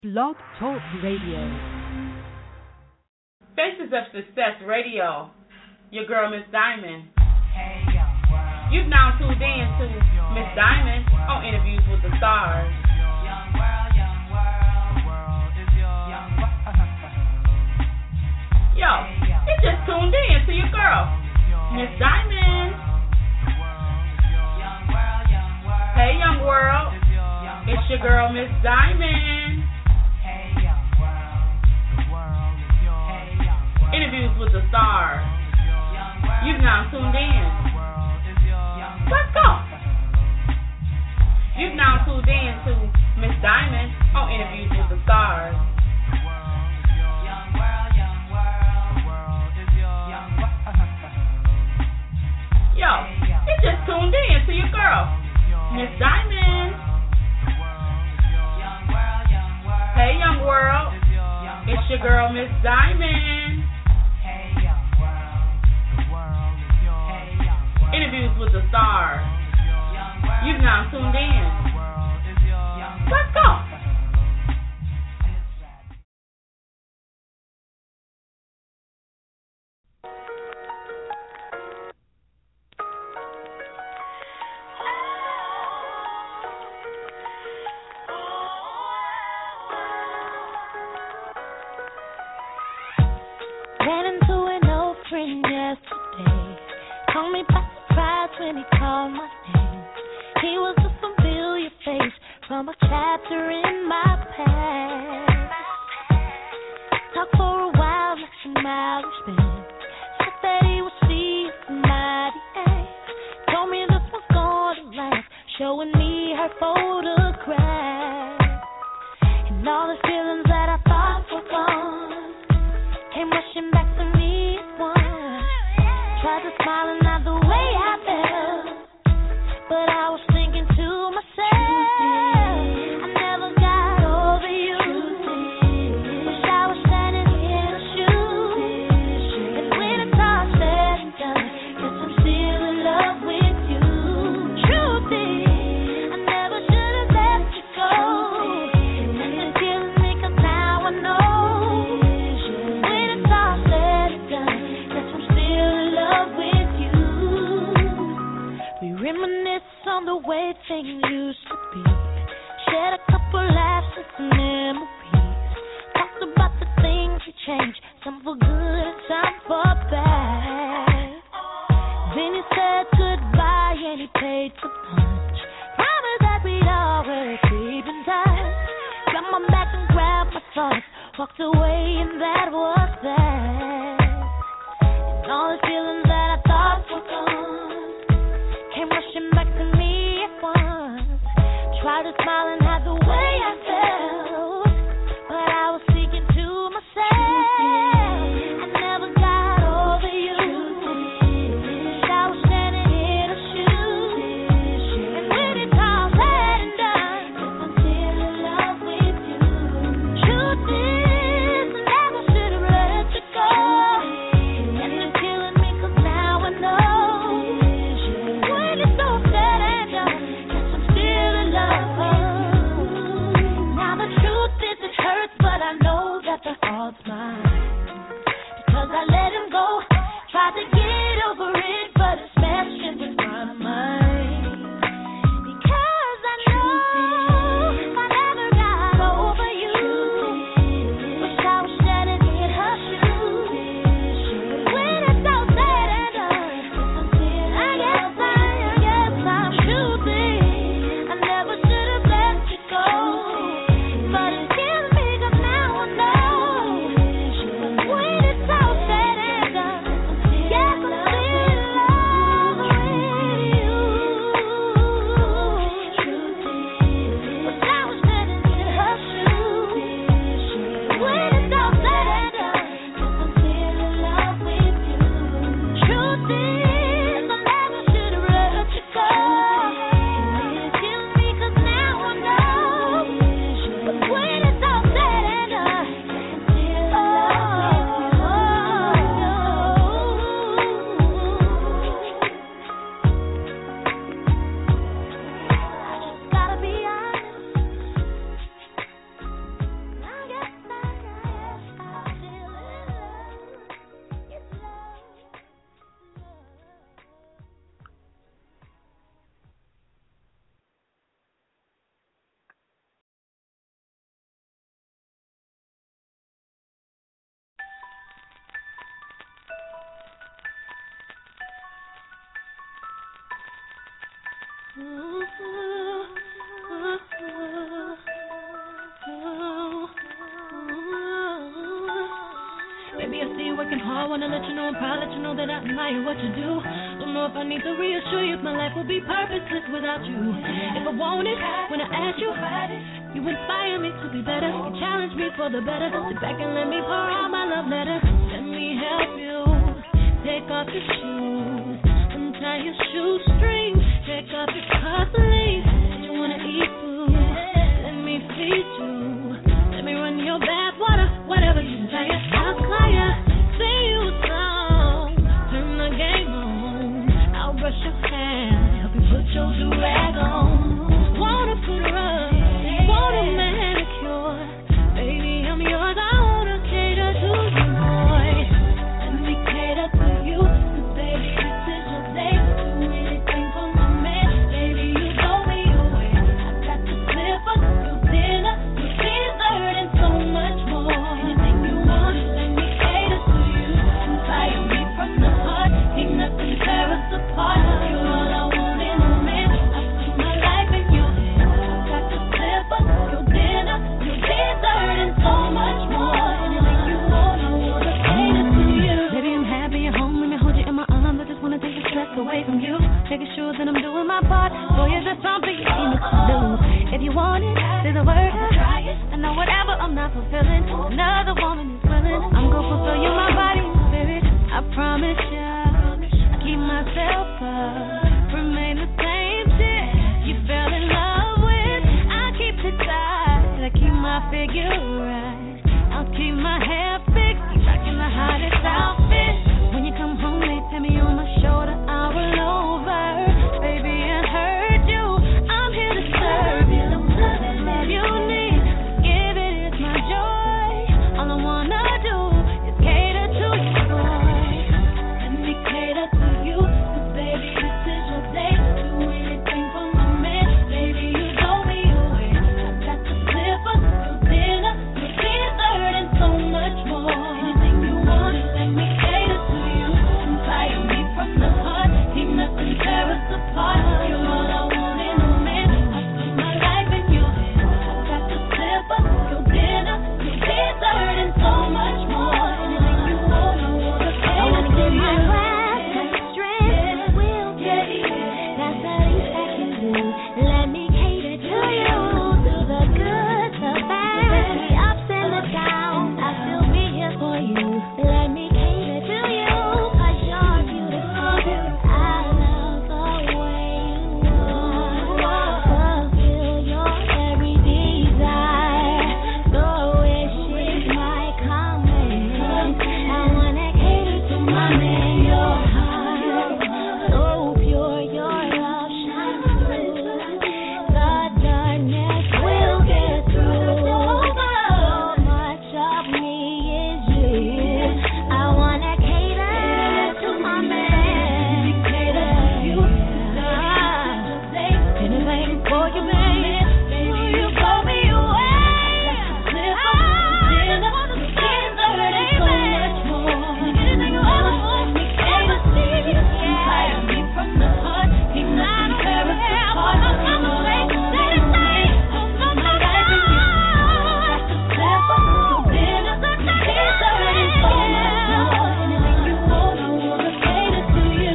Blog Talk Radio. Faces of Success Radio. Your girl, Miss Diamond. You've now tuned in to Miss Diamond on Interviews with the Stars. Yo, you just tuned in to your girl, Miss Diamond. Hey, young world. It's your girl, Miss Diamond. Interviews with the Stars. You've now tuned in. Let's go. You've now tuned in to Miss Diamond on Interviews with the Stars. Yo, you just tuned in to your girl, Miss Diamond. Hey, young world. It's your girl, Miss Diamond. Interviews with the Stars. You've now tuned in. Let's go. Ran into an old friend yesterday. Told me about surprise when he called my name. He was a familiar face from a chapter in my past. Talked for a while, like some hours spent. Said that he would see somebody else. Told me this was going to last, showing me her photograph. And all the feelings that I thought were gone came rushing back to me at once. Tried to smile and not the way I felt, but I was thinking to myself, I never got over you. Wish I was standing in her shoes. And when it's all said and done, guess I'm still in love with you. Truth is, I never should have let you go. And it's killing me 'cause now I know. When it's all said and done, guess I'm still in love with you. We reminisce on the way things used to be. Shared a couple laughs and some memories. Talked about the things we changed, some for good and some for bad. Then he said goodbye and he paid for lunch. Promised that we'd always keep in touch. Got my back and grabbed my thoughts. Walked away and that was that. And all the feelings that I thought were gone came rushing back to me at once. Tried to smile and hide the way I felt, but I was speaking to myself. I never got over you. Wish I was standing in her shoes. And when it's all said and done, guess I'm still in love with you. Truth is, I never should have let you go. And it's killing me 'cause now I know. When it's all said and done, guess I'm still in love. Now the truth is it hurts, but I know that the fault's mine. Because I let him go, tried to get over it, but it's messing with my mind. Because I know I never got over you. Wish I was standing in her shoes. When it's all said and done, I guess I'm choosing. I never should have let you go, but it's killing me 'cause now I know. Baby, I see you working hard, wanna let you know I'm proud, let you know that I admire what you do. Don't know if I need to reassure you if my life would be purposeless without you. If I want it, when I ask you, you inspire me to be better. You challenge me for the better. Sit back and let me pour out my love letters. Let me help you. Take off your shoes, untie your shoestrings. Take off your cufflinks. You wanna eat food? Let me feed you. Let me run your bath water, whatever you desire. I'll fire, sing you a song, turn the game on. I'll brush your hair, help you put your do-rag on. Wanna put her up, want a manicure. Baby, I'm yours, I wanna cater to you, boy. Let me cater to you, 'cause baby, this is your day. Do anything for my man, baby, you know me away. I got to slip up your dinner, your dessert, and so much more. Anything you want, let me cater to you. Inspire me from the heart, ain't nothing tear us apart. You're all I want in a man, I put my life in your hands. I got to slip up your dinner, your dessert, and so much more. Anything you want, I wanna cater to you. Baby, I'm happy at home, let me hold you in my arms. I just wanna take the stress away from you. Making sure that I'm doing my part. Boy, is there something you need me to do? If you want it, say the word. I know whatever I'm not fulfilling, another woman is willing. I'm gonna fulfill you, my body and spirit. I promise you, I keep myself up, remain the same shit you fell in love with. I keep it tight, I keep my figure right. I'll keep my hair fixed, keep rocking the hottest outfit. When you come home, they tap me on my shoulder, I roll over. Baby, I heard you, I'm here to serve you. Love you need, give it is my joy. All I wanna do is cater to you, boy. Let me cater to you, 'cause baby, this is your day. Do anything for my man, baby, you know me away. I got to slip up your dinner, your dessert, and so much more. Anything you want, let me cater to you. Inspire me from the heart, ain't nothing tear us apart. You're all I want in a man, I put my life in your hands. I got to slip up your dinner, your dessert, and so much more. Anything you want, I wanna cater to you. I wanna give my life, my strength, will get it. That's the least I can do. Let me cater to you, through the good, the bad, the ups and the downs. I'll still be here for you. Let me cater to you, 'cause you're beautiful. I love the way you are. Fulfill your every desire. The wishes might come in. I wanna cater to my man, your heart. So pure, your love shines through. The darkness will get through. So much of me is you. I wanna cater to my man. Cater to you. Anything for you, baby. Will you blow me away? Slip up dinner, dessert, and so much more. Anything you ever want, me ever see. Inspire me from the heart, ain't nothing tear us apart. I'm a fake, let it stay. I'll put my life in you. I got to slip up your dinner, dessert, and so much more. Anything you want, I wanna cater to you.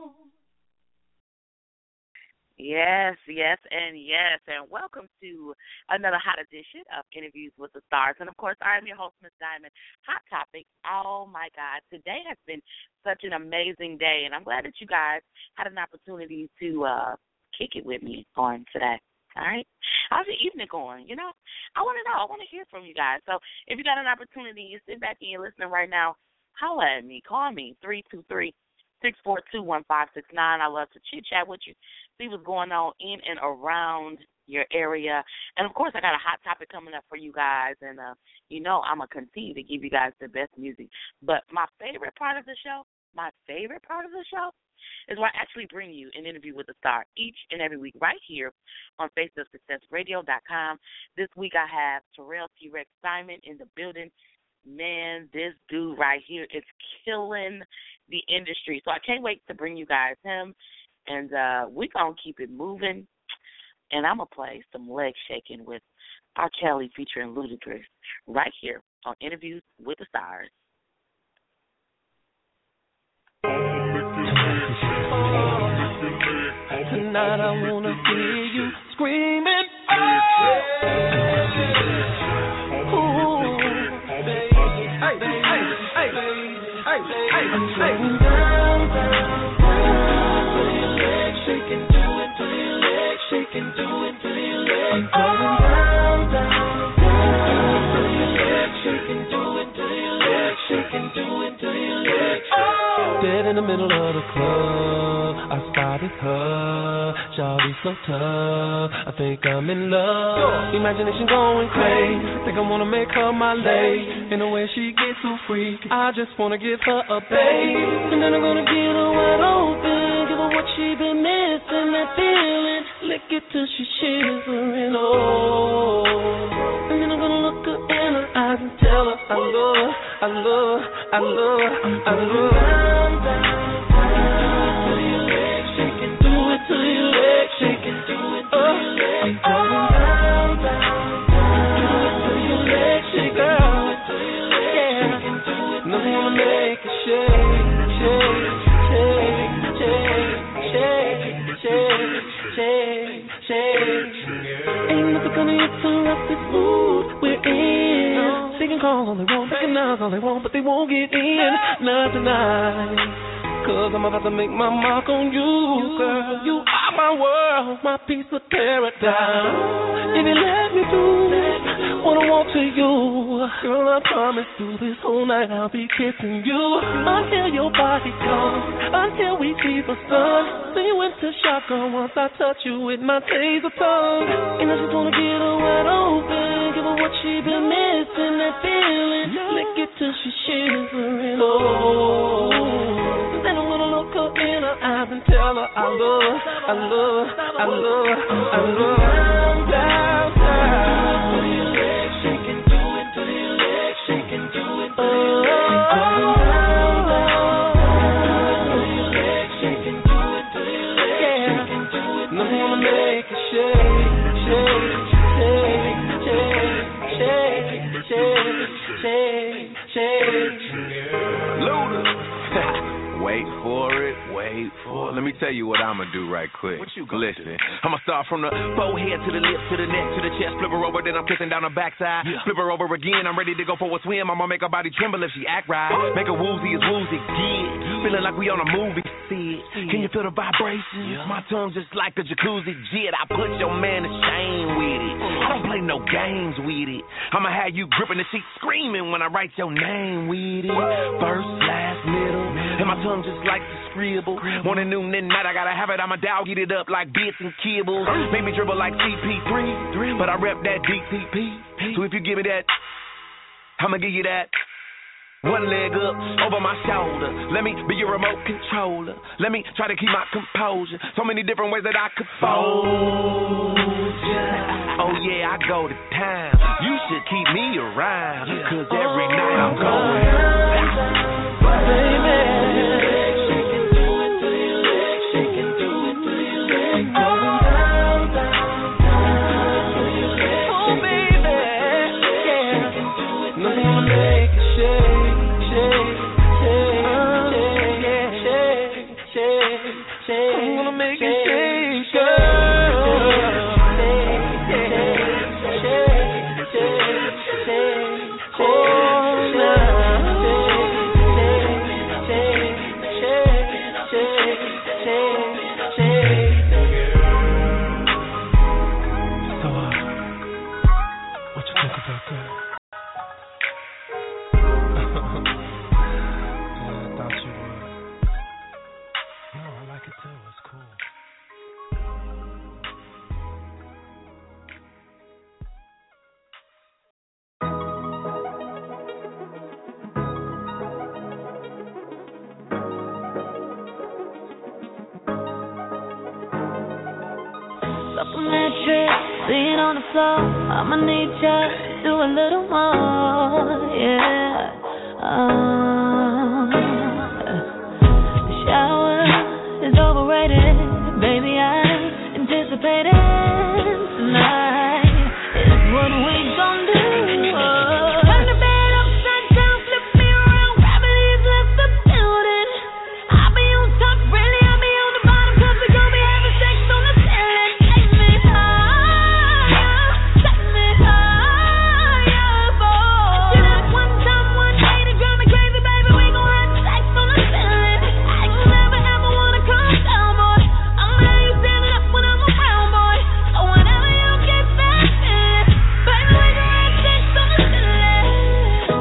Yes, and welcome to another hot edition of Interviews with the Stars. And, of course, I am your host, Miss Diamond. Hot topic, oh, my God. Today has been such an amazing day, and I'm glad that you guys had an opportunity to kick it with me on today. All right? How's your evening going? You know, I want to know. I want to hear from you guys. So if you got an opportunity, you sit back and you're listening right now, holla at me. Call me, 323-642-1569. I love to chit-chat with you, see what's going on in and around your area. And, of course, I got a hot topic coming up for you guys. And, you know, I'm going to continue to give you guys the best music. But my favorite part of the show is where I actually bring you an interview with a star each and every week right here on FaceOfSuccessRadio.com. This week I have Terrell T-Rex Simon in the building. Man, this dude right here is killing the industry. So I can't wait to bring you guys him And we're going to keep it moving. And I'm going to play some leg shaking with R. Kelly featuring Ludacris right here on Interviews with the Stars. Tonight I wanna hear you screaming. Dead in the middle of the club, I spotted her. Shawty so tough, I think I'm in love. Imagination going crazy, think I wanna make her my lady. In the way she gets so freak, I just wanna give her a babe. And then I'm gonna get her wide open, give her what she been missing, that feeling. Lick it till she shivering, oh. And then I'm gonna look her in her eyes and tell her I love her, I love her, I love her, I love her. Ain't nothing gonna interrupt this mood we're in. They can call all they want, they can knock all they want, but they won't get in. Not tonight. Cause I'm about to make my mark on you, girl. You are my world, my piece of paradise. If you let me do what I want to you, girl, I promise through this whole night I'll be kissing you until your body comes, until we see the sun. So you went to shock, girl, once I touch you with my taser tongue. And I just wanna get her wide open, give her what she been missing, that feeling. Lick it till she shivering, oh. Then I'm gonna look her in her eyes and tell her I love her, I love her, I love her, I love her. Down, down. Do your legs shaking, do it, do your legs shaking, do it, do your legs shaking. Do your legs shaking, do it, do your legs shaking, do it. And I'm gonna make it shake, shake, shake, shake, shake, shake, shake, shake. Luda. Wait for it, wait for it. Let me tell you what I'ma do right quick. What you gonna Listen, I'ma start from the forehead to the lips, to the neck, to the chest. Flip her over, then I'm kissing down her backside. Yeah. Flip her over again, I'm ready to go for a swim. I'ma make her body tremble if she act right. Make her woozy as woozy, yeah. Feeling like we on a movie set. Can you feel the vibrations? Yeah. My tongue's just like a jacuzzi jet. I put your man to shame with it. I don't play no games with it. I'ma have you gripping the sheet, screaming when I write your name with it. First, last, middle, and my tongue just like to scribble. Morning, noon, and night, I gotta have it. I'ma dog eat it up like bits and kibbles. Make me dribble like CP3, but I rep that DTP. So if you give me that, I'ma give you that. One leg up over my shoulder. Let me be your remote controller. Let me try to keep my composure. So many different ways that I could fold ya. Oh yeah, I go to town. You should keep me around, cause every night I'm going baby. Lean on the floor, I'ma need you to do a little more, yeah. The shower is overrated.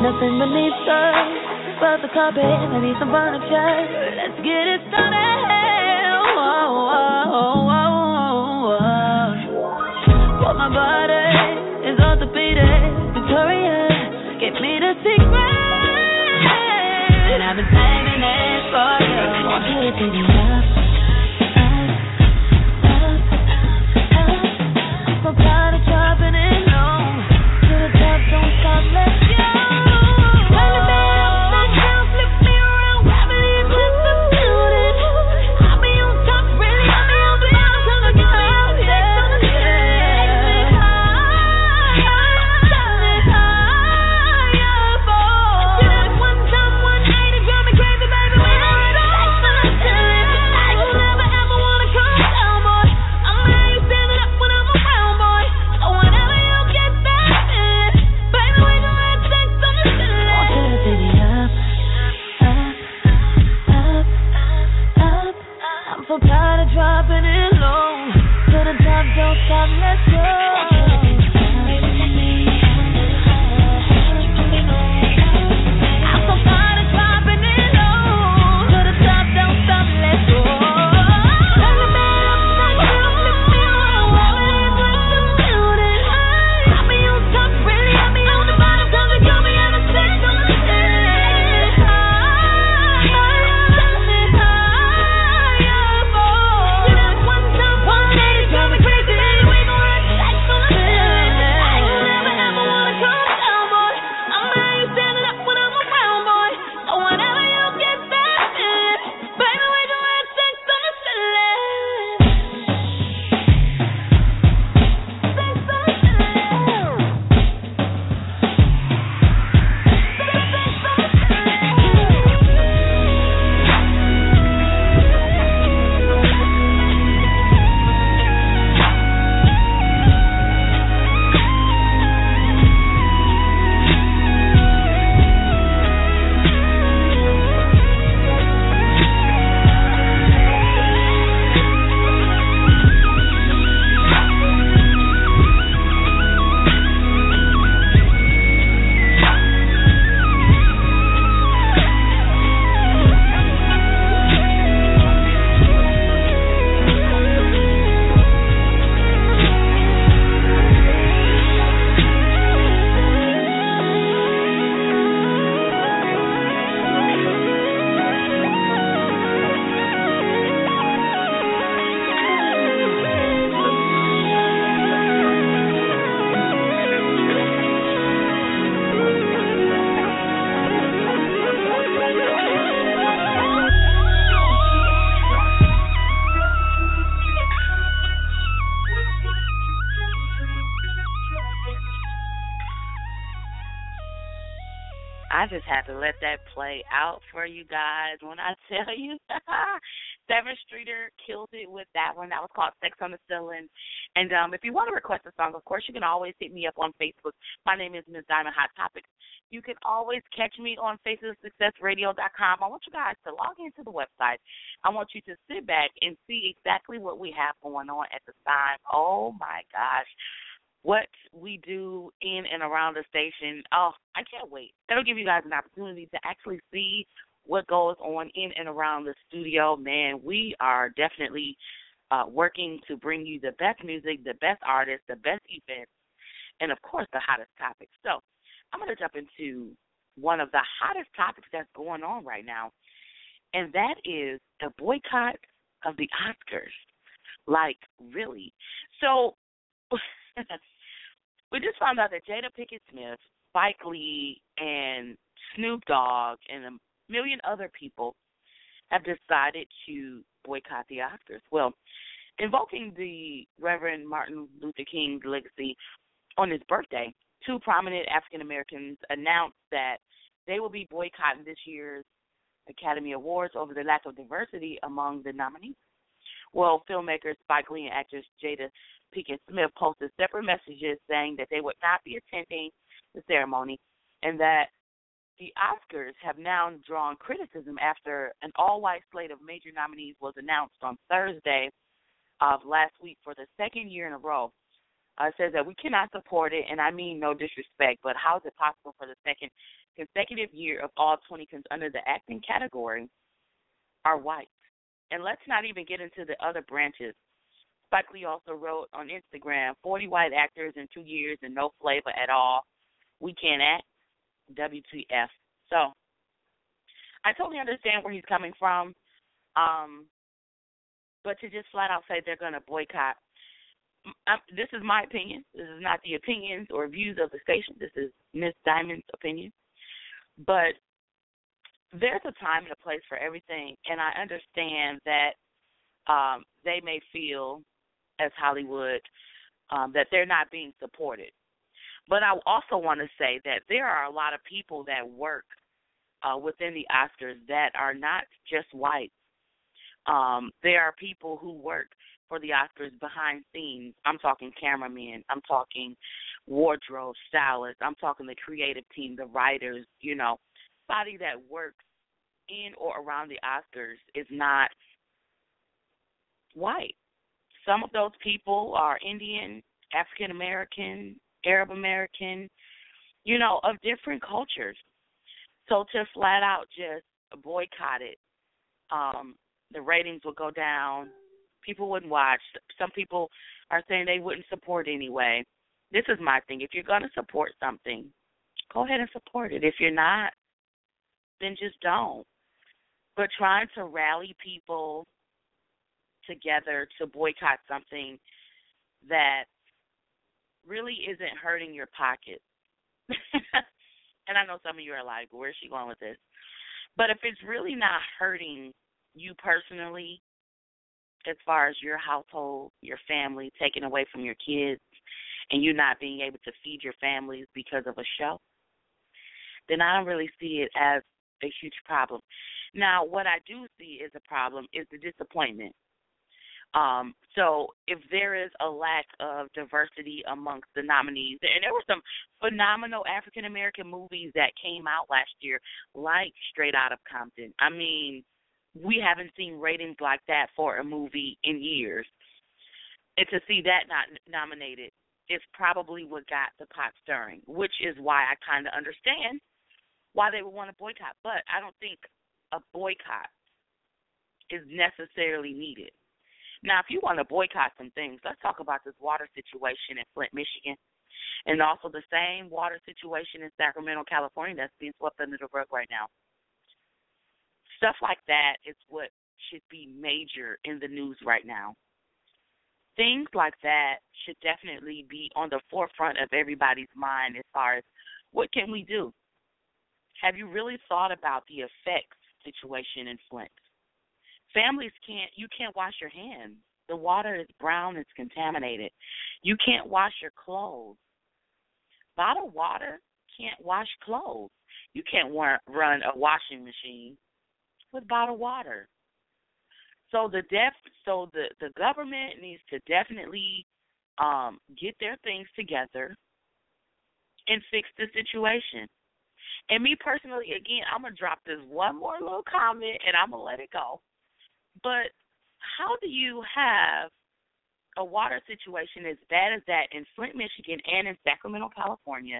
nothing beneath us but the carpet. I need some furniture. Let's get it started. For my body is orthopedic. Victoria, give me the secret. And I've been saving it for you. Want you to take it up. I'm so tired of dropping it low. To the top, don't stop, let's go. Turn the bed upside down, flip me around, gravity into the building. I'll be on top, really, I'll be on the bottom, till I get me out there. Dropping it low to the top, don't stop, let's go. I'm so tired of dropping it low to the top, don't stop, let's go. Turn the bed upside down, flip me around, gravity into the building. I'll be on top, really, I'll be on the bottom, 'cause you got me in a state on the I just had to let that play out for you guys. When I tell you, Seventh Streeter killed it with that one. That was called Sex on the Ceiling. And if you want to request a song, of course, you can always hit me up on Facebook. My name is Ms. Diamond Hot Topics. You can always catch me on FacesOfSuccessRadio.com. I want you guys to log into the website. I want you to sit back and see exactly what we have going on at the time. Oh, my gosh. What we do in and around the station. Oh, I can't wait. That'll give you guys an opportunity to actually see what goes on in and around the studio. Man, we are definitely working to bring you the best music, the best artists, the best events, and, of course, the hottest topics. So I'm going to jump into one of the hottest topics that's going on right now, and that is the boycott of the Oscars. Like, really. So we just found out that Jada Pinkett Smith, Spike Lee, and Snoop Dogg, and a million other people have decided to boycott the Oscars. Well, invoking the Reverend Martin Luther King's legacy on his birthday, two prominent African Americans announced that they will be boycotting this year's Academy Awards over the lack of diversity among the nominees. Well, filmmakers Spike Lee and actress Jada Pinkett Smith posted separate messages saying that they would not be attending the ceremony and that the Oscars have now drawn criticism after an all-white slate of major nominees was announced on Thursday of last week for the second year in a row. says that we cannot support it, and I mean no disrespect, but how is it possible for the second consecutive year of all 20 under the acting category are white? And let's not even get into the other branches. Spike Lee also wrote on Instagram, 40 white actors in 2 years and no flavor at all. We can't act. WTF. So I totally understand where he's coming from, but to just flat out say they're going to boycott, this is my opinion. This is not the opinions or views of the station. This is Miss Diamond's opinion. But there's a time and a place for everything, and I understand that they may feel, as Hollywood, that they're not being supported. But I also want to say that there are a lot of people that work within the Oscars that are not just white. There are people who work for the Oscars behind scenes. I'm talking cameramen. I'm talking wardrobe stylists. I'm talking the creative team, the writers, somebody that works in or around the Oscars is not white. Some of those people are Indian, African American, Arab American, of different cultures. So to flat out just boycott it, the ratings will go down. People wouldn't watch. Some people are saying they wouldn't support anyway. This is my thing. If you're going to support something, go ahead and support it. If you're not, then just don't. But trying to rally people together to boycott something that really isn't hurting your pocket. And I know some of you are like, where's she going with this? But if it's really not hurting you personally, as far as your household, your family, taken away from your kids, and you not being able to feed your families because of a show, then I don't really see it as a huge problem. Now, what I do see as a problem is the disappointment. So if there is a lack of diversity amongst the nominees, and there were some phenomenal African-American movies that came out last year, like Straight Outta Compton. I mean, we haven't seen ratings like that for a movie in years. And to see that not nominated is probably what got the pot stirring, which is why I kind of understand why they would want to boycott. But I don't think a boycott is necessarily needed. Now, if you want to boycott some things, let's talk about this water situation in Flint, Michigan, and also the same water situation in Sacramento, California that's being swept under the rug right now. Stuff like that is what should be major in the news right now. Things like that should definitely be on the forefront of everybody's mind as far as what can we do? Have you really thought about the effects situation in Flint? Families you can't wash your hands. The water is brown, it's contaminated. You can't wash your clothes. Bottled water can't wash clothes. You can't run a washing machine with bottled water. So the government needs to definitely get their things together and fix the situation. And me personally, again, I'm going to drop this one more little comment and I'm going to let it go. But how do you have a water situation as bad as that in Flint, Michigan, and in Sacramento, California,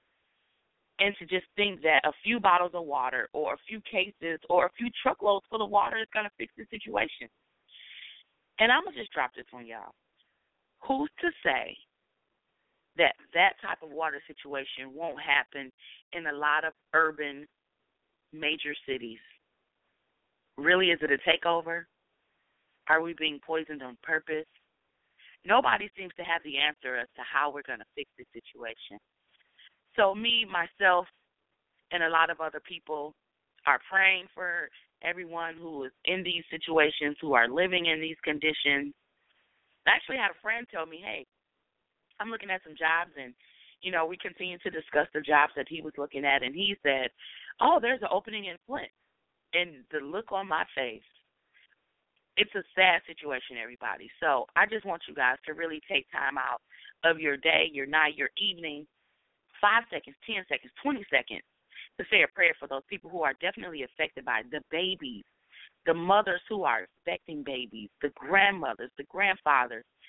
and to just think that a few bottles of water or a few cases or a few truckloads full of water is going to fix the situation? And I'm going to just drop this on y'all. Who's to say that that type of water situation won't happen in a lot of urban major cities? Really, is it a takeover? Are we being poisoned on purpose? Nobody seems to have the answer as to how we're going to fix this situation. So me, myself, and a lot of other people are praying for everyone who is in these situations, who are living in these conditions. I actually had a friend tell me, hey, I'm looking at some jobs, and, we continue to discuss the jobs that he was looking at, and he said, oh, there's an opening in Flint. And the look on my face, it's a sad situation, everybody. So I just want you guys to really take time out of your day, your night, your evening, 5 seconds, 10 seconds, 20 seconds to say a prayer for those people who are definitely affected by it, the babies, the mothers who are expecting babies, the grandmothers, the grandfathers,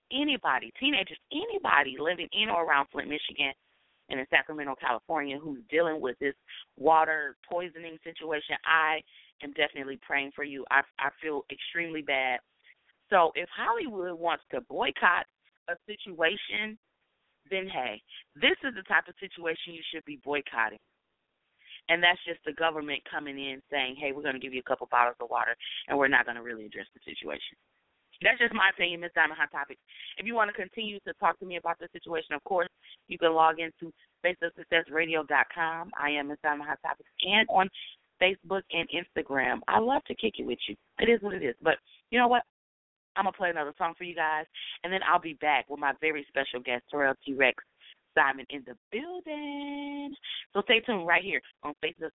anybody, teenagers, anybody living in or around Flint, Michigan, and in Sacramento, California, who's dealing with this water poisoning situation, I am definitely praying for you. I feel extremely bad. So if Hollywood wants to boycott a situation, then, hey, this is the type of situation you should be boycotting. And that's just the government coming in saying, hey, we're going to give you a couple bottles of water, and we're not going to really address the situation. That's just my opinion, Ms. Diamond Hot Topics. If you want to continue to talk to me about the situation, of course, you can log into FaceOfSuccessRadio.com. I am Ms. Diamond Hot Topics, and on Facebook and Instagram. I love to kick it with you. It is what it is. But you know what? I'm going to play another song for you guys, and then I'll be back with my very special guest, Terrell T-Rex Simon, in the building. So stay tuned right here on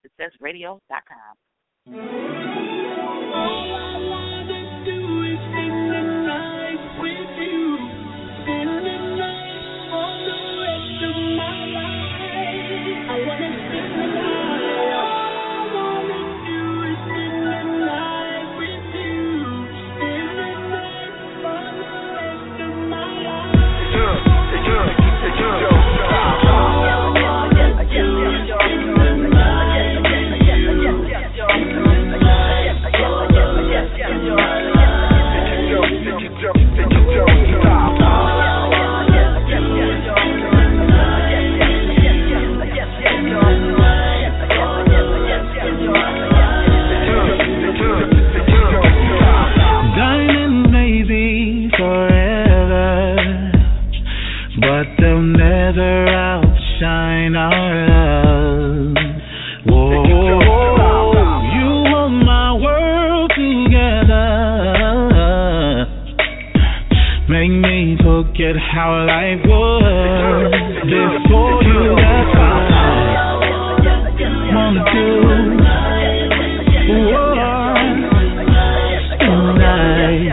FaceOfSuccessRadio.com. How life was before you left. I wanna do tonight.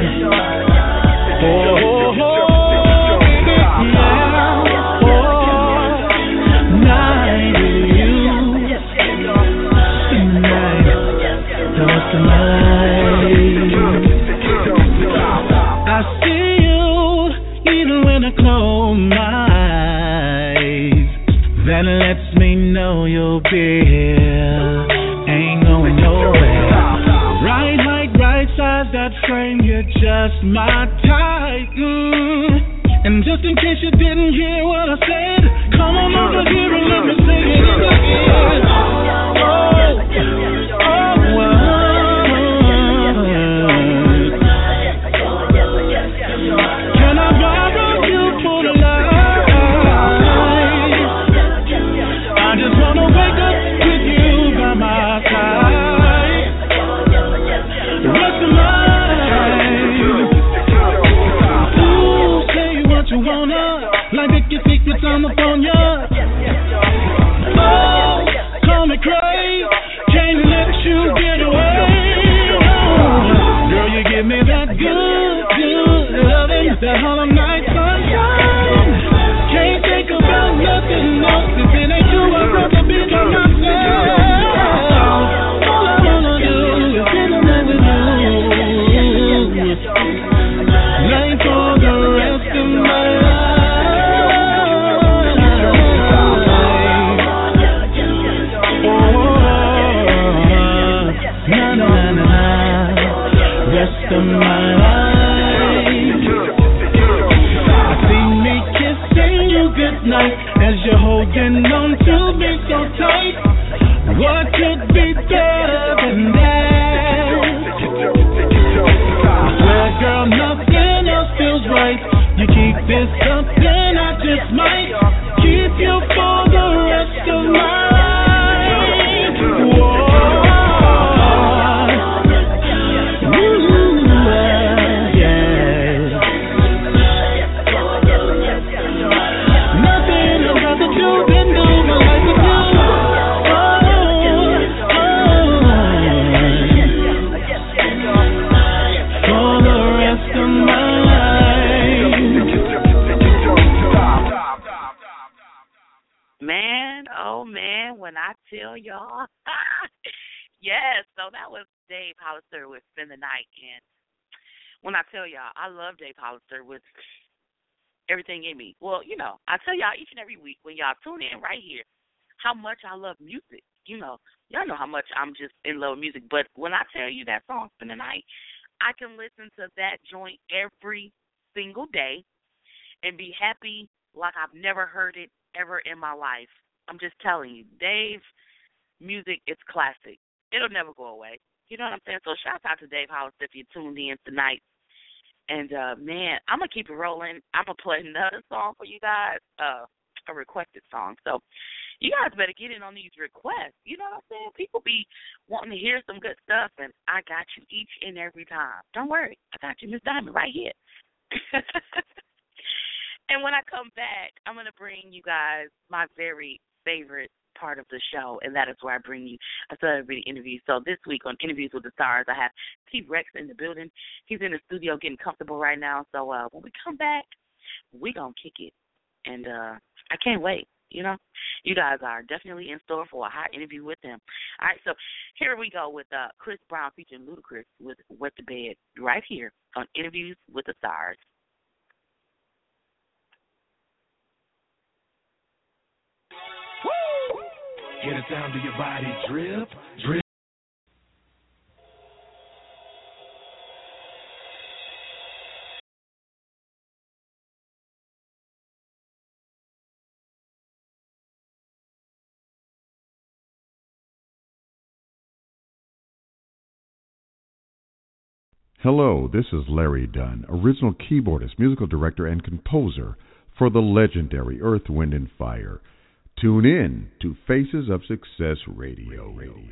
Night with you tonight. The rest of my life. I see you even when I close my eyes. That lets me know you'll be here. Ain't going nowhere. Right height, right size, that frame, you're just my type. And just in case you didn't hear what I said, come on over here and let me sing it in your ear. Can I borrow you for the night? I just wanna wake up with you by my side. The rest of my life. Ooh, say what you wanna, like it your secrets on the phone, yeah. Oh, call me crazy, can't let you get away. Girl, you give me that good loving, that hollow night sunshine. Can't think about nothing else. If it ain't you, I'd rather be by myself. All I wanna do is spend the night with you. Night for the rest of my life. Oh, na na na na, rest of my life. I see me kissing you goodnight as you're holding on to me so tight. What could be better than that? I swear, girl, nothing else feels right. You keep this up, then I just might keep you for the rest of my life. Whoa. When I tell y'all, yes, so that was Dave Hollister with Spend the Night. And when I tell y'all, I love Dave Hollister with everything in me. Well, I tell y'all each and every week when y'all tune in right here how much I love music. Y'all know how much I'm just in love with music. But when I tell you that song Spend the Night, I can listen to that joint every single day and be happy like I've never heard it ever in my life. I'm just telling you, Dave's music is classic. It'll never go away. You know what I'm saying? So shout out to Dave Hollis if you tuned in tonight. And, man, I'm going to keep it rolling. I'm going to play another song for you guys, a requested song. So you guys better get in on these requests. You know what I'm saying? People be wanting to hear some good stuff, and I got you each and every time. Don't worry. I got you, Miss Diamond, right here. And when I come back, I'm going to bring you guys my very favorite part of the show, and that is where I bring you a celebrity interview. So this week on Interviews with the Stars, I have T-Rex in the building. He's in the studio getting comfortable right now. So when we come back, we're going to kick it. And I can't wait. You guys are definitely in store for a hot interview with him. All right, so here we go with Chris Brown featuring Ludacris with Wet the Bed right here on Interviews with the Stars. Hear the sound of your body drip, drip. Hello, this is Larry Dunn, original keyboardist, musical director, and composer for the legendary Earth, Wind, and Fire. Tune in to Faces of Success Radio.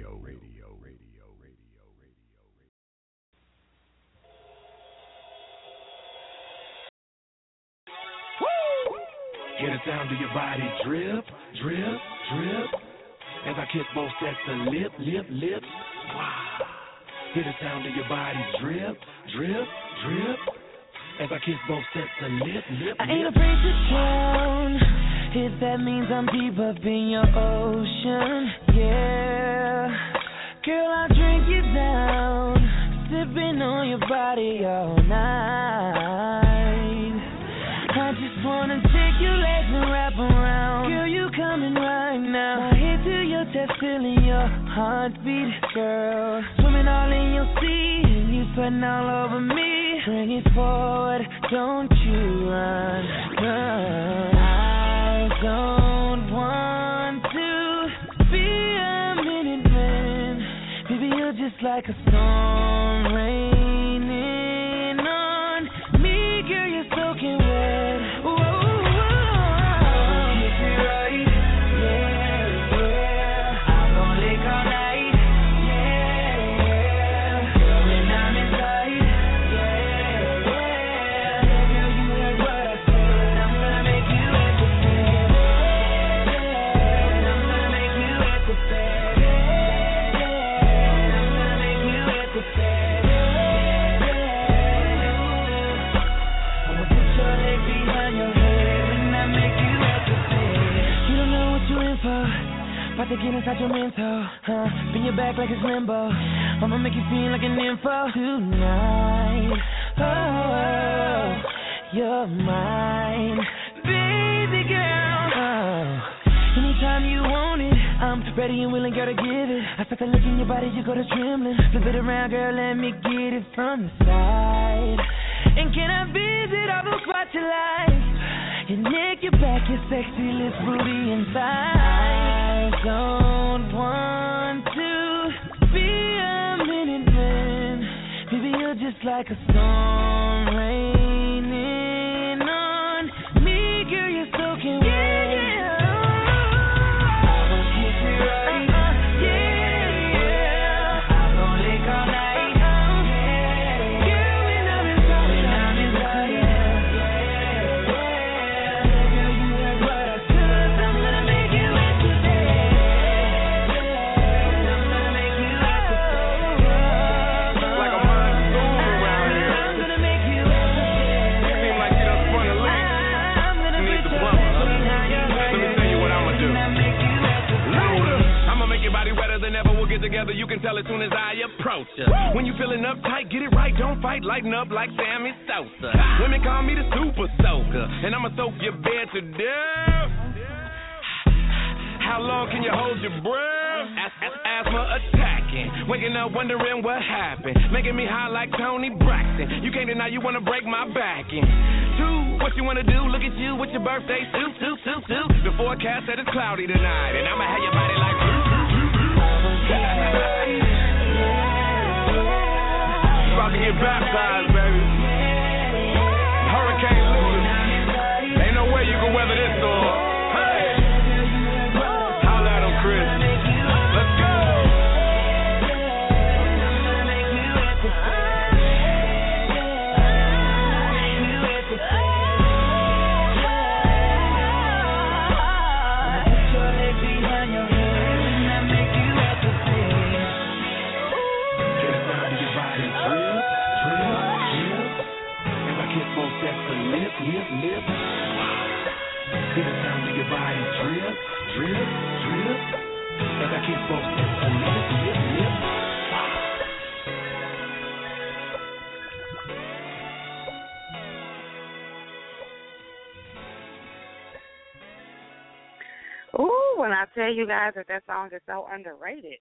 Hear the sound of your body drip, drip, drip. As I kiss both sets of lip. Wow. Hear the sound of your body drip, drip, drip. As I kiss both sets of lip. I ain't afraid to drown. If that means I'm deep up in your ocean, yeah. Girl, I'll drink you down, sipping on your body all night. I just wanna take your legs and wrap around. Girl, you coming right now. My head to your chest, feeling your heartbeat, girl. Swimming all in your sea, and you sweating all over me. Bring it forward, don't you run. Don't want to be a minute man. Baby, you're just like a storm raining on me. Girl, you're soaking wet. Whoa, kiss me right, yeah. I'm gonna lick all night, yeah. Girl, when I'm inside, yeah. Girl, you heard what I said. I'm gonna make you wet. About to get inside your mental, bend your back like it's limbo. I'ma make you feel like an info tonight. Oh, you're mine, baby girl. Oh, anytime you want it, I'm ready and willing, girl, to give it. I start to look in your body, you go to trembling. Flip it around, girl, let me get it from the side. And can I visit all those spots you like? Your neck, your back, your sexy lips, booty inside. I don't want to be a minute man. Baby, you're just like a storm raining on me. Girl, you're soaking wet. never will get together, you can tell as soon as I approach her. When you feeling uptight, get it right, don't fight, lighten up like Sammy Sosa. Women call me the super soaker, and I'ma soak your bed to death. How long can you hold your breath? Asthma attacking, waking up wondering what happened, making me high like Tony Braxton. You can't deny you wanna break my back in. 2, what you wanna do? Look at you with your birthday suit. The forecast said it's cloudy tonight, and I'ma have your body like about to get baptized, baby. Hurricane Lewis. Ain't no way you can weather this storm. Ooh, when I tell you guys that song is so underrated.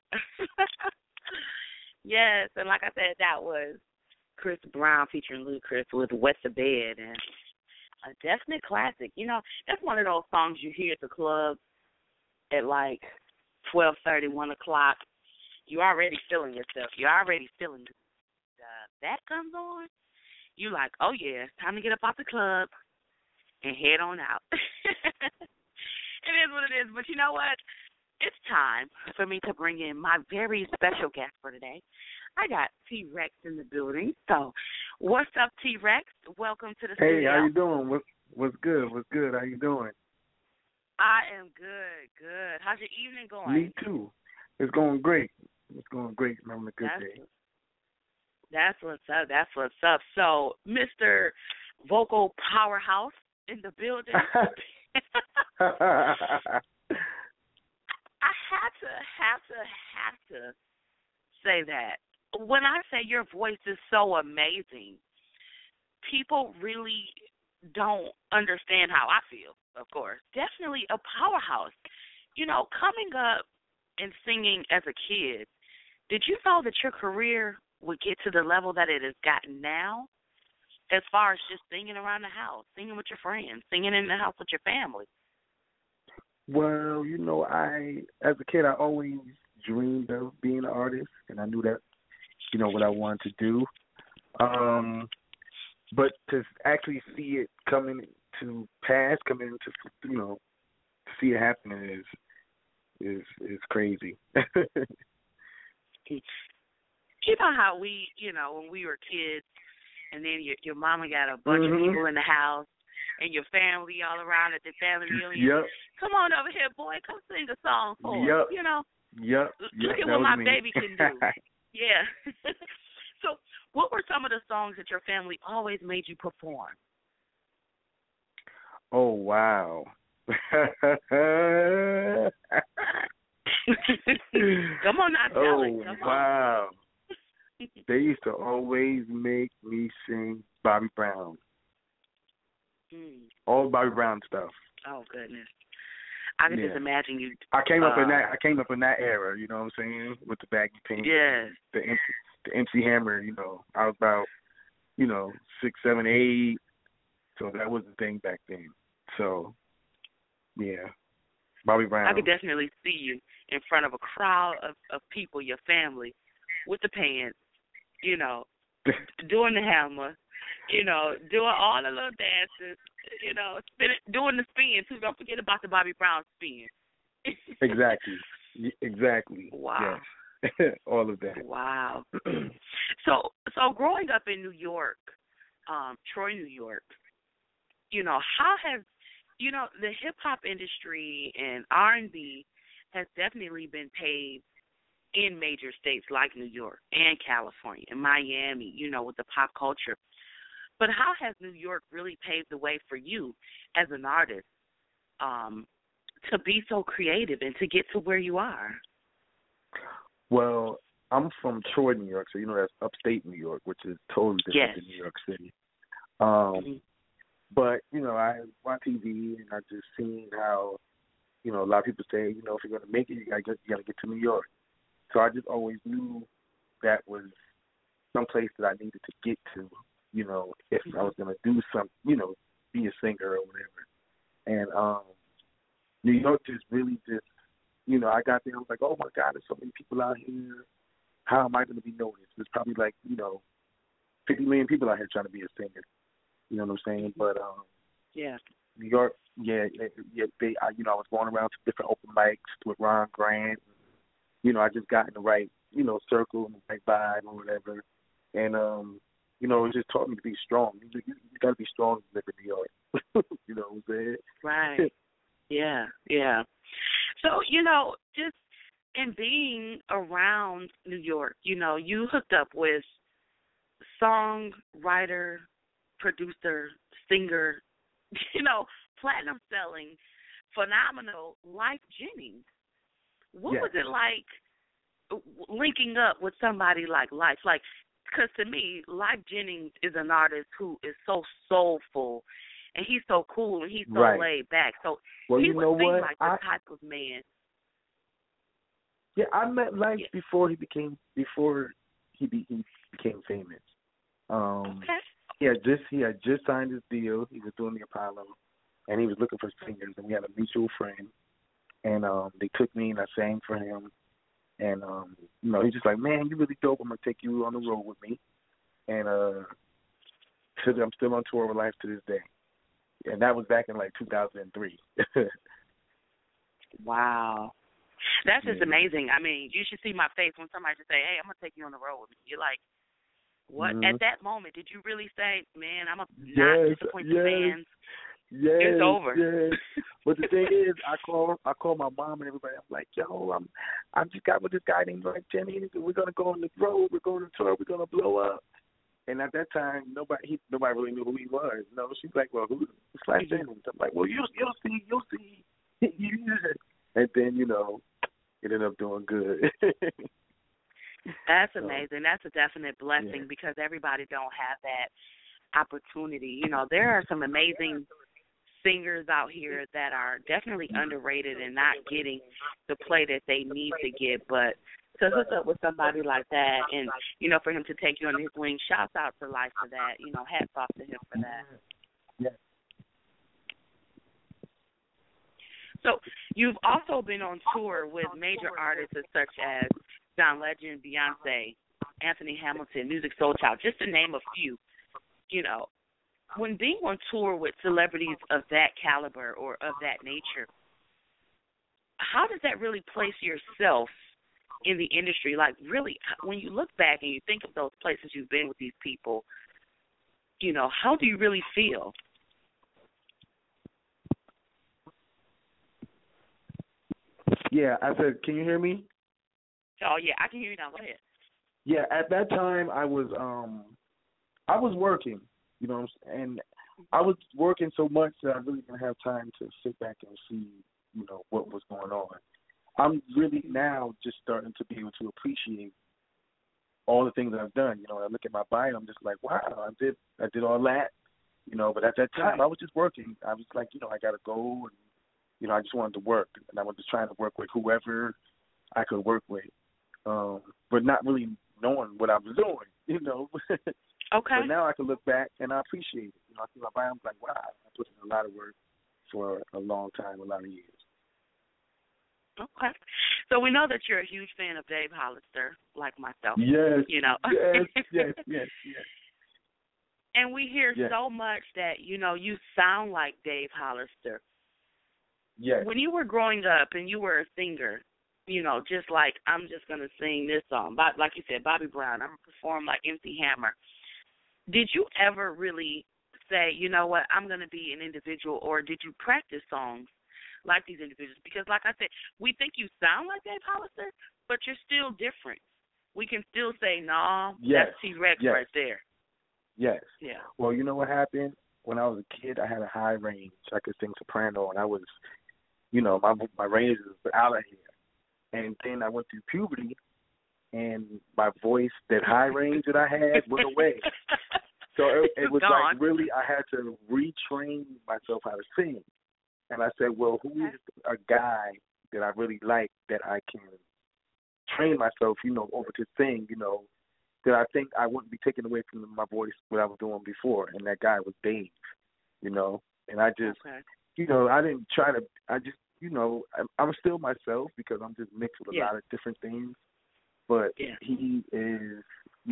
Yes, and like I said, that was Chris Brown featuring Ludacris with Wet the Bed, and a definite classic. You know, that's one of those songs you hear at the club at like 12:30, 1 o'clock. You're already feeling yourself. You're already feeling that comes on. You like, oh yeah, it's time to get up off the club and head on out. It is what it is. But you know what? It's time for me to bring in my very special guest for today. I got T-Rex in the building. So what's up, T-Rex? Welcome to the studio. Hey, how you doing? What's good? What's good? How you doing? I am good. How's your evening going? Me too. It's going great. I'm having a good day. That's what's up. So, Mr. Vocal Powerhouse in the building. I have to say that. When I say your voice is so amazing, people really don't understand how I feel, of course. Definitely a powerhouse. You know, coming up and singing as a kid, did you know that your career would get to the level that it has gotten now? As far as just singing around the house, singing with your friends, singing in the house with your family. Well, you know, as a kid, I always dreamed of being an artist, and I knew that, you know, what I wanted to do. But to actually see it coming to pass, you know, to see it happening is crazy. You know how we, you know, when we were kids, and then your mama got a bunch of people in the house, and your family all around at the family reunion. Yep. Come on over here, boy. Come sing a song for us. Yep. You know. Yep. Look at what my baby can do. Yeah. So, what were some of the songs that your family always made you perform? Oh, wow. Come on, now, tell it. Come wow. They used to always make me sing Bobby Brown. All Bobby Brown stuff. Oh goodness, I can just imagine you. I came up in that era. You know what I'm saying? With the baggy pants. Yes. The MC Hammer. You know, I was about 6, 7, 8. So that was the thing back then. So yeah, Bobby Brown. I could definitely see you in front of a crowd of people, your family, with the pants. You know, doing the hammer. You know, doing all the little dances, you know, doing the spin, too. Don't forget about the Bobby Brown spin. Exactly. Wow. Yes. All of that. Wow. So growing up in New York, Troy, New York, you know, how has, you know, the hip-hop industry and R&B has definitely been paved in major states like New York and California and Miami, you know, with the pop culture. But how has New York really paved the way for you as an artist to be so creative and to get to where you are? Well, I'm from Troy, New York, so that's upstate New York, which is totally different than New York City. But, I watch TV and I just seen how, a lot of people say, if you're going to make it, you got to get to New York. So I just always knew that was some place that I needed to get to, if I was going to do some, be a singer or whatever. And New York just really just, I got there, I was like, oh, my God, there's so many people out here. How am I going to be noticed? There's probably 50 million people out here trying to be a singer. You know what I'm saying? But New York, I was going around to different open mics with Ron Grant. I just got in the right, circle and the right vibe or whatever. And it just taught me to be strong. You got to be strong to live in New York. You know what I'm saying? Right. Yeah. So just in being around New York, you hooked up with songwriter, producer, singer, platinum selling, phenomenal Lyfe Jennings. What was it like linking up with somebody like Lyfe? Because to me, Lyfe Jennings is an artist who is so soulful, and he's so cool, and he's so laid back. So he would seem like the type of man. Yeah, I met Lyfe before he became famous. Okay. He had just signed his deal. He was doing the Apollo, and he was looking for singers. And we had a mutual friend, and they took me and I sang for him. And he's just like, man, you really dope. I'm gonna take you on the road with me. And I'm still on tour with Lyfe to this day. And that was back in 2003. Wow. That's just amazing. I mean, you should see my face when somebody just say, hey, I'm going to take you on the road with me. You're like, what? Mm-hmm. At that moment, did you really say, man, I'm not disappoint the fans? Yes, it's over. Yes. But the thing is, I call my mom and everybody. I'm like, yo, I just got with this guy named Lyfe Jennings, and we're going to go on the road. We're going to tour. We're going to blow up. And at that time, nobody really knew who he was. She's like, well, who's Lyfe Jennings? I'm like, well, you'll see. And then, it ended up doing good. That's amazing. That's a definite blessing because everybody don't have that opportunity. There are some amazing singers out here that are definitely underrated and not getting the play that they need to get. But to hook up with somebody like that and, for him to take you under his wing, shouts out to Lyfe for that. Hats off to him for that. Yeah. So you've also been on tour with major artists such as John Legend, Beyonce, Anthony Hamilton, Musiq Soulchild, just to name a few. When being on tour with celebrities of that caliber or of that nature, how does that really place yourself in the industry? Like, really, when you look back and you think of those places you've been with these people, how do you really feel? Yeah, I said, can you hear me? Oh, yeah, I can hear you now. Go ahead. Yeah, at that time I was working, and I was working so much that I really didn't have time to sit back and see, what was going on. I'm really now just starting to be able to appreciate all the things that I've done. I look at my bio, I'm just like, wow, I did all that, but at that time I was just working. I was like, I got to go and, I just wanted to work, and I was just trying to work with whoever I could work with, but not really knowing what I was doing, Okay. But now I can look back and I appreciate it. I see my bio, I'm like, wow, I put in a lot of work for a long time, a lot of years. Okay. So we know that you're a huge fan of Dave Hollister, like myself. Yes. Yes. And we hear so much that, you sound like Dave Hollister. Yes. When you were growing up and you were a singer, just like, I'm just going to sing this song, like you said, Bobby Brown, I'm going to perform like MC Hammer. Did you ever really say, you know what, I'm going to be an individual, or did you practice songs like these individuals? Because like I said, we think you sound like Dave Hollister, but you're still different. We can still say, no, that's T-Rex right there. Yes. Yeah. Well, you know what happened? When I was a kid, I had a high range. I could sing soprano, and I was, my range was out of here. And then I went through puberty, and my voice, that high range that I had, went away. So it was gone. like really I had to retrain myself how to sing. And I said, well, who is a guy that I really like that I can train myself, over to sing, that I think I wouldn't be taken away from my voice what I was doing before. And that guy was Dave, And I just, I didn't try to, I just, I'm still myself because I'm just mixed with a lot of different things. But he is,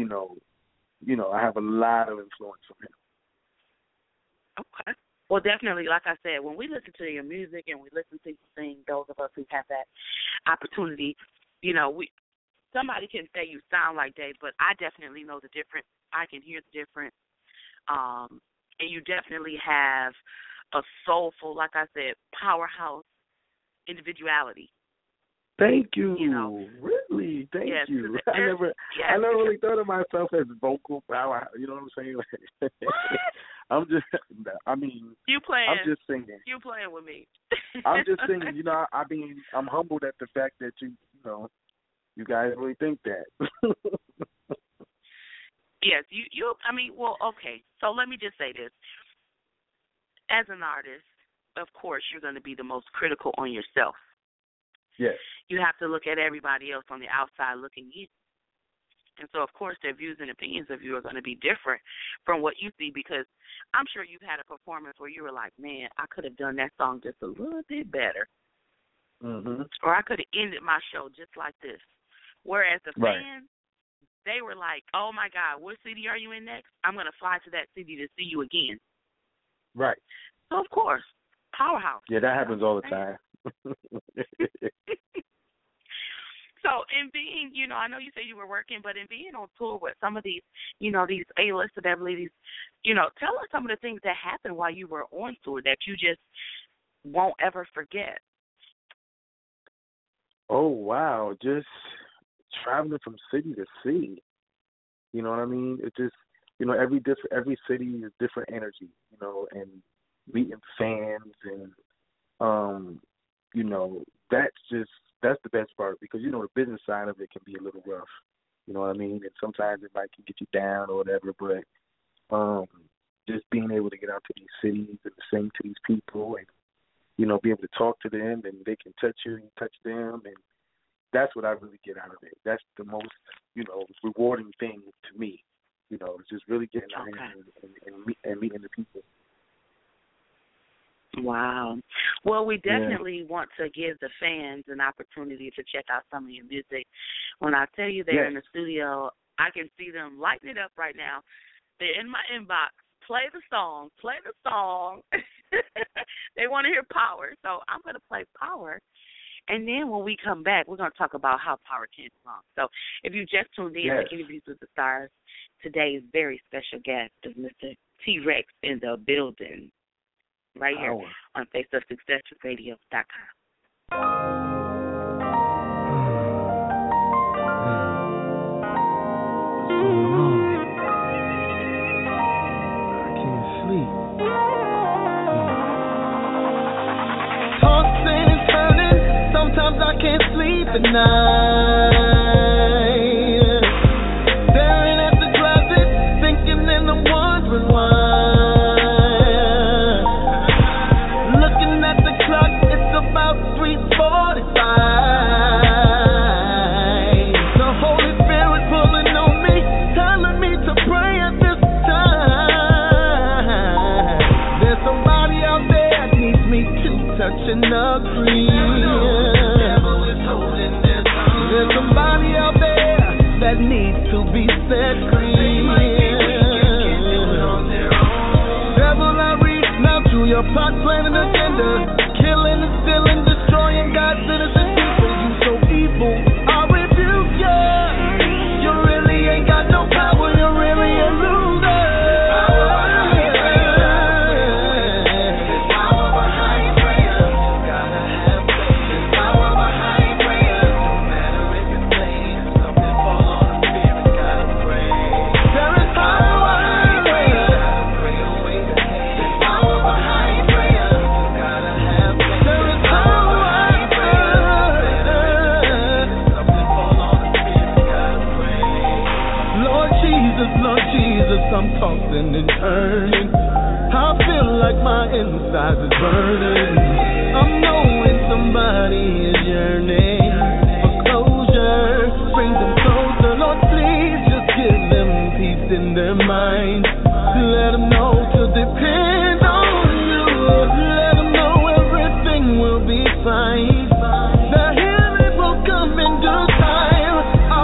I have a lot of influence from him. Okay. Well, definitely, like I said, when we listen to your music and we listen to you sing, those of us who have that opportunity, somebody can say you sound like Dave, but I definitely know the difference. I can hear the difference. And you definitely have a soulful, like I said, powerhouse individuality. Thank you. Really, thank you. I never really thought of myself as vocal power. You know what I'm saying? What? I'm just singing. You playing with me. I'm just singing. I'm humbled at the fact that you guys really think that. Yes, okay. So let me just say this. As an artist, of course, you're going to be the most critical on yourself. Yes. You have to look at everybody else on the outside looking in. And so, of course, their views and opinions of you are going to be different from what you see, because I'm sure you've had a performance where you were like, man, I could have done that song just a little bit better. Mm-hmm. Or I could have ended my show just like this. Whereas the fans, they were like, oh, my God, what city are you in next? I'm going to fly to that city to see you again. Right. So, of course, powerhouse. Yeah, that happens all the time. So, in being, I know you said you were working, but in being on tour with some of these, these A-list celebrities, tell us some of the things that happened while you were on tour that you just won't ever forget. Oh, wow. Just traveling from city to city. You know what I mean? It just, every city is different energy, and meeting fans and, that's the best part, because, the business side of it can be a little rough. You know what I mean? And sometimes it might get you down or whatever, but just being able to get out to these cities and sing to these people and, be able to talk to them, and they can touch you and you touch them, and that's what I really get out of it. That's the most, rewarding thing to me. It's just really getting out and meeting the people. Wow. Well, we definitely want to give the fans an opportunity to check out some of your music. When I tell you they're in the studio, I can see them lighting it up right now. They're in my inbox. Play the song. They want to hear Power. So I'm going to play Power. And then when we come back, we're going to talk about how Power came along. So if you just tuned in to Interviews with the Stars, today's very special guest is Mr. T-Rex in the building. Right here on FaceOfSuccessRadio.com. What's going on? I can't sleep. Tossing and turning, sometimes I can't sleep at night. Staring at the closet, thinking in the wondering why. About 3:45. The Holy Spirit pulling on me, telling me to pray at this time. There's somebody out there that needs me to touch and agree. There's somebody out there that needs to be set free. Devil, I reach now to your plot, plan, and agenda. Killing and stealing, destroying God's innocent people. You so evil, I rebuke you. You really ain't got no power. You're really a loser. There's power behind prayer. You gotta have faith. There's power behind prayer. No matter if it's plain, something fall on the spirit. Gotta pray. There is power behind prayer. Gotta pray away the hate. There's power behind prayer. You gotta have. There is power behind prayer. I'm tossing and turning. I feel like my insides is burning. I'm knowing somebody is yearning for closure. Bring them closer, Lord, please just give them peace in their mind. Let them know to depend on you. Let them know everything will be fine. The healing will come in due time.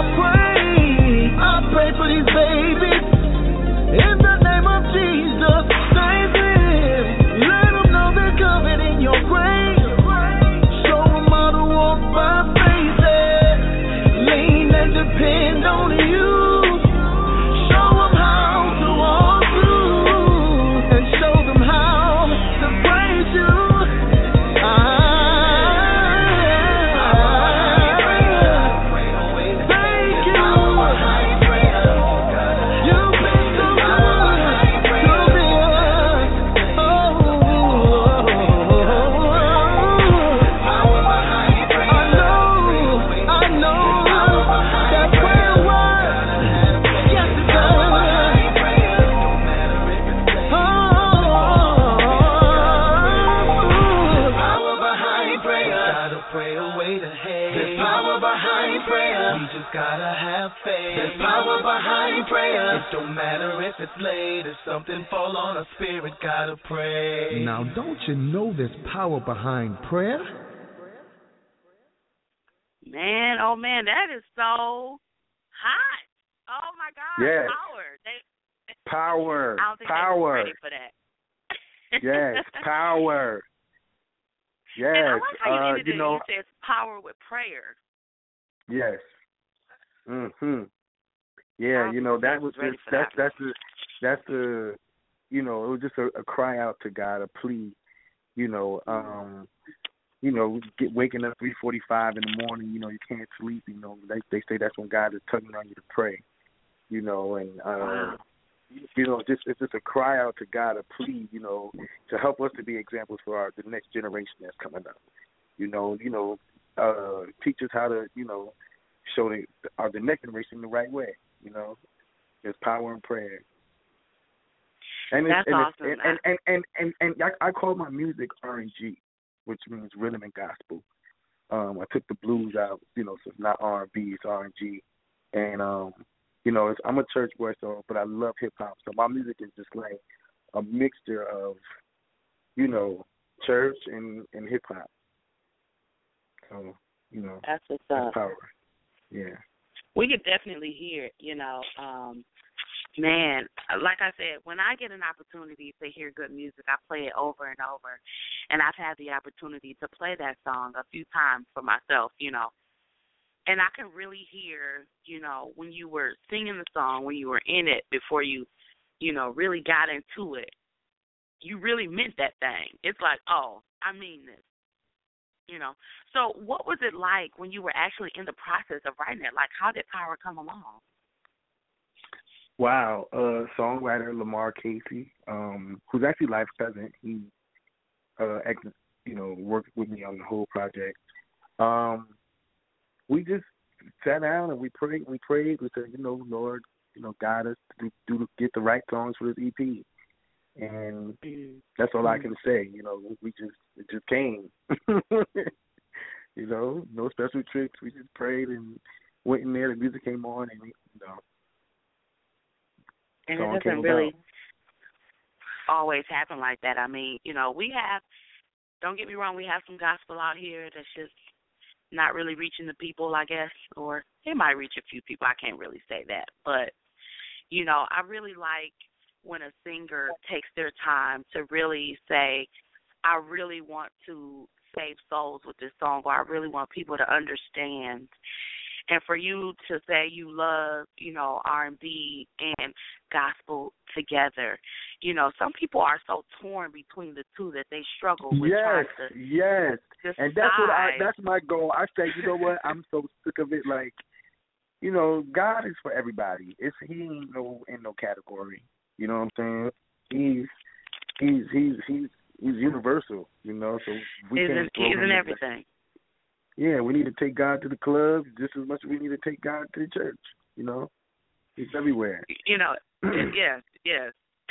I pray for these babies. In the name of Jesus, save them. Let them know they're covered in your grace. Show them how to walk by faith. Lean and depend on you. Show them how to walk through and show them how to praise you. Don't matter if it's late, if something fall on a spirit, gotta pray. Now, don't you know there's power behind prayer? Man, oh man, that is so hot. Oh my God, yes. Power. I don't think they were ready for that. Yes, power. Yes. And I like how you ended it. You said it's power with prayer. Yes. Yeah, that was just that's the it was just a cry out to God, a plea, waking up 3:45 in the morning, you can't sleep, they say that's when God is tugging on you to pray, it's just a cry out to God, a plea, to help us to be examples for the next generation that's coming up, teach us how to, show the next generation the right way. There's power in prayer. And that's awesome. And I call my music R&G, which means rhythm and gospel. I took the blues out, so it's not R&B, it's R&G. And I'm a church boy, but I love hip hop. So my music is just like a mixture of, church and hip hop. So, that's what's up. Power. Yeah. We could definitely hear it, man, like I said, when I get an opportunity to hear good music, I play it over and over. And I've had the opportunity to play that song a few times for myself, And I can really hear, when you were singing the song, when you were in it, before you, really got into it, you really meant that thing. It's like, oh, I mean this. So what was it like when you were actually in the process of writing it? Like, how did power come along? Wow. Songwriter Lamar Casey, who's actually Life's cousin, he, worked with me on the whole project. We just sat down and we prayed. We said, Lord, guide us to get the right songs for this EP. And that's all I can say. It just came. No special tricks. We just prayed and went in there. The music came on, and and it doesn't really always happen like that. I mean, we have. Don't get me wrong. We have some gospel out here that's just not really reaching the people, I guess, or it might reach a few people. I can't really say that, but I really like when a singer takes their time to really say, I really want to save souls with this song, or I really want people to understand. And for you to say you love, R&B and gospel together, some people are so torn between the two that they struggle with trying to decide. And that's my goal. I say, you know what, I'm so sick of it. Like, God is for everybody. He ain't in no category. You know what I'm saying? He's universal, so we can't throw him in everything. Yeah, we need to take God to the club just as much as we need to take God to the church. He's everywhere. Yeah, Yes.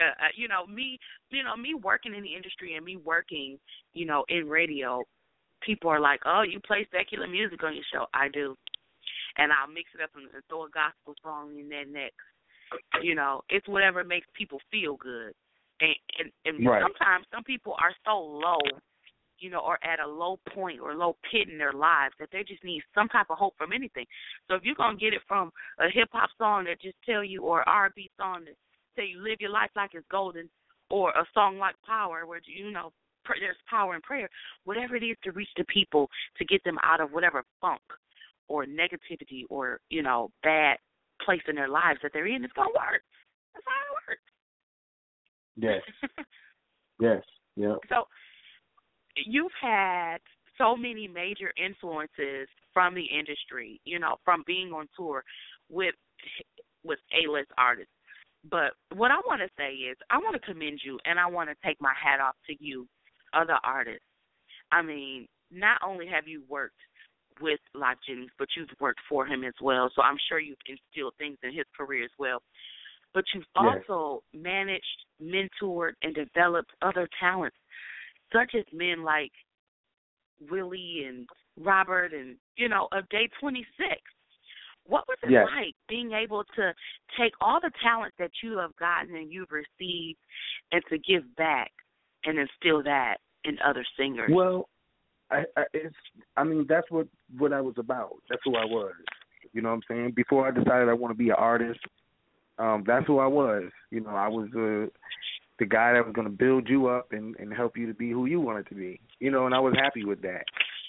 Me working in the industry and me working, in radio, people are like, oh, you play secular music on your show. I do. And I'll mix it up and throw a gospel song in there next. It's whatever makes people feel good. And right. Sometimes some people are so low, or at a low point or low pit in their lives that they just need some type of hope from anything. So if you're going to get it from a hip-hop song that just tell you, or R&B song that tell you live your life like it's golden, or a song like Power where, there's power in prayer, whatever it is to reach the people to get them out of whatever funk or negativity or, bad place in their lives that they're in, it's going to work. That's how it works. Yes. Yes. Yeah. So you've had so many major influences from the industry, from being on tour with A-list artists. But what I want to say is I want to commend you, and I want to take my hat off to you, other artists. I mean, not only have you worked with Lyfe Jennings, but you've worked for him as well, so I'm sure you've instilled things in his career as well. But you've also managed, mentored, and developed other talents, such as men like Willie and Robert and, of Day 26. What was it like being able to take all the talent that you have gotten and you've received and to give back and instill that in other singers? Well, that's what I was about. That's who I was. You know what I'm saying? Before I decided I want to be an artist, that's who I was. I was the guy that was going to build you up and help you to be who you wanted to be. And I was happy with that.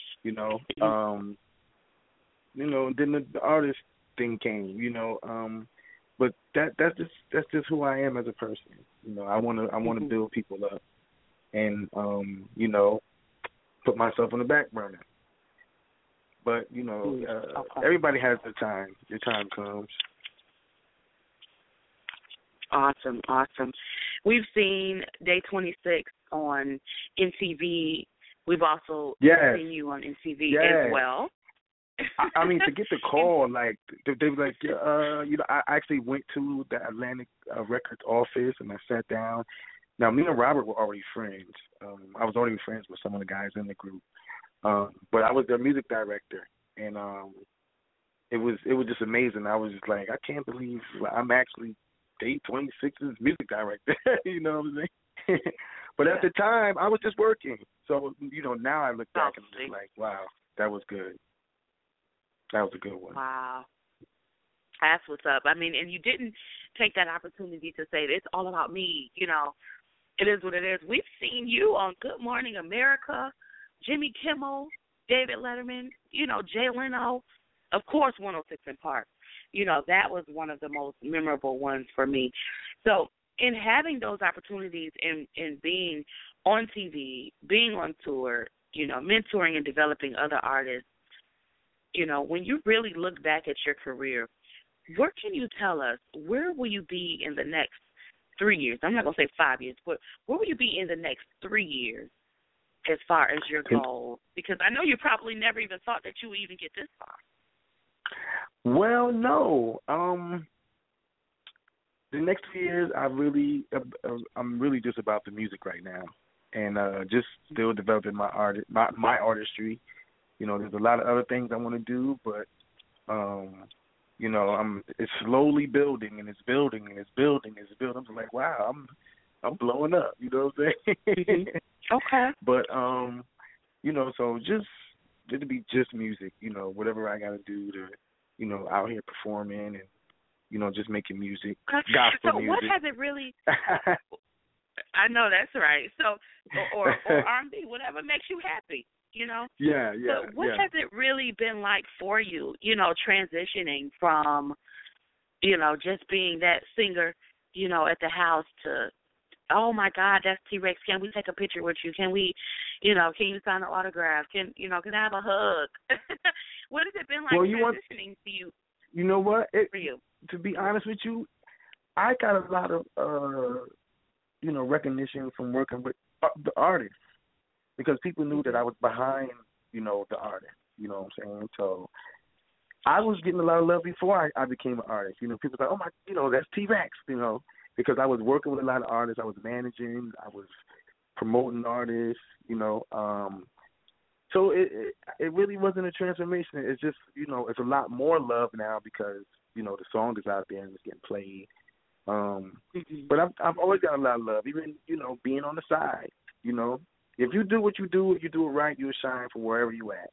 And then the artist thing came. But that's just who I am as a person. I want to build people up, and put myself on the back burner. But everybody has their time. Your time comes. Awesome. We've seen Day 26 on MTV. We've also seen you on MTV as well. I mean, to get the call, like, they were like, I actually went to the Atlantic Records office and I sat down. Now, me and Robert were already friends. I was already friends with some of the guys in the group. But I was their music director, and it was just amazing. I was just like, I can't believe I'm actually Day 26's music director. You know what I'm saying? But at the time, I was just working. So, now I look back and I'm just like, wow, that was good. That was a good one. Wow. That's what's up. I mean, and you didn't take that opportunity to say it's all about me. It is what it is. We've seen you on Good Morning America, Jimmy Kimmel, David Letterman, Jay Leno, of course 106 in Park. That was one of the most memorable ones for me. So in having those opportunities in being on TV, being on tour, mentoring and developing other artists, when you really look back at your career, what can you tell us? Where will you be in the next 3 years? I'm not going to say 5 years, but where will you be in the next 3 years as far as your goals? Because I know you probably never even thought that you would even get this far. Well, no. The next 2 years, I'm really just about the music right now, and just still developing my artistry. There's a lot of other things I want to do, but it's slowly building, and it's building, and it's building, and it's building. I'm just like, wow, I'm blowing up. You know what I'm saying? Okay. But so just to be just music. Whatever I got to do to, out here performing and just making music, gospel music. So what has it really? I know that's right. So or R&B, whatever makes you happy. Yeah. So what has it really been like for you, transitioning from, just being that singer, at the house to, oh, my God, that's T-Rex. Can we take a picture with you? Can we, can you sign an autograph? Can I have a hug? What has it been like transitioning to you? You know what? For you? To be honest with you, I got a lot of, recognition from working with the artists. Because people knew that I was behind, the artist. You know what I'm saying? So I was getting a lot of love before I became an artist. People were like, oh, my, that's T-Rex, because I was working with a lot of artists. I was managing, I was promoting artists, you know. So it really wasn't a transformation. It's just, you know, it's a lot more love now because, you know, the song is out there and it's getting played. But I've always got a lot of love, even, you know, being on the side, you know. If you do what you do, if you do it right, you'll shine from wherever you at.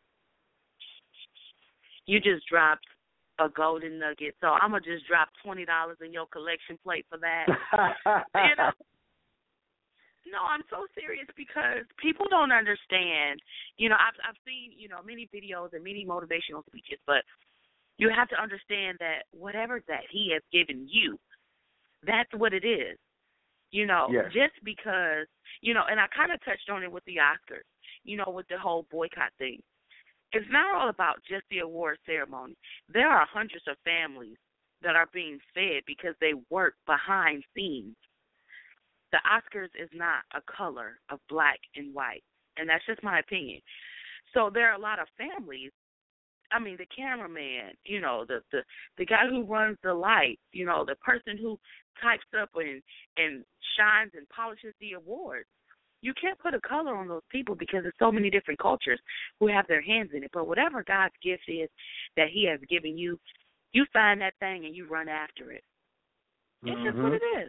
You just dropped a golden nugget, so I'm going to just drop $20 in your collection plate for that. You know? No, I'm so serious because people don't understand. You know, I've seen, you know, many videos and many motivational speeches, but you have to understand that whatever that he has given you, that's what it is. You know, yes. Just because, you know, and I kind of touched on it with the Oscars, you know, with the whole boycott thing. It's not all about just the award ceremony. There are hundreds of families that are being fed because they work behind scenes. The Oscars is not a color of black and white, and that's just my opinion. So there are a lot of families. I mean, the cameraman, you know, the guy who runs the lights, you know, the person who types up and shines and polishes the awards. You can't put a color on those people because there's so many different cultures who have their hands in it. But whatever God's gift is that he has given you, you find that thing and you run after it. It's just what it is.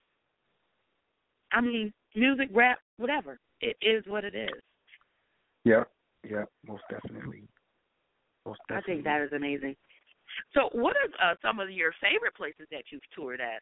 I mean, music, rap, whatever. It is what it is. Yeah, most definitely. I think that is amazing. So what are some of your favorite places that you've toured at?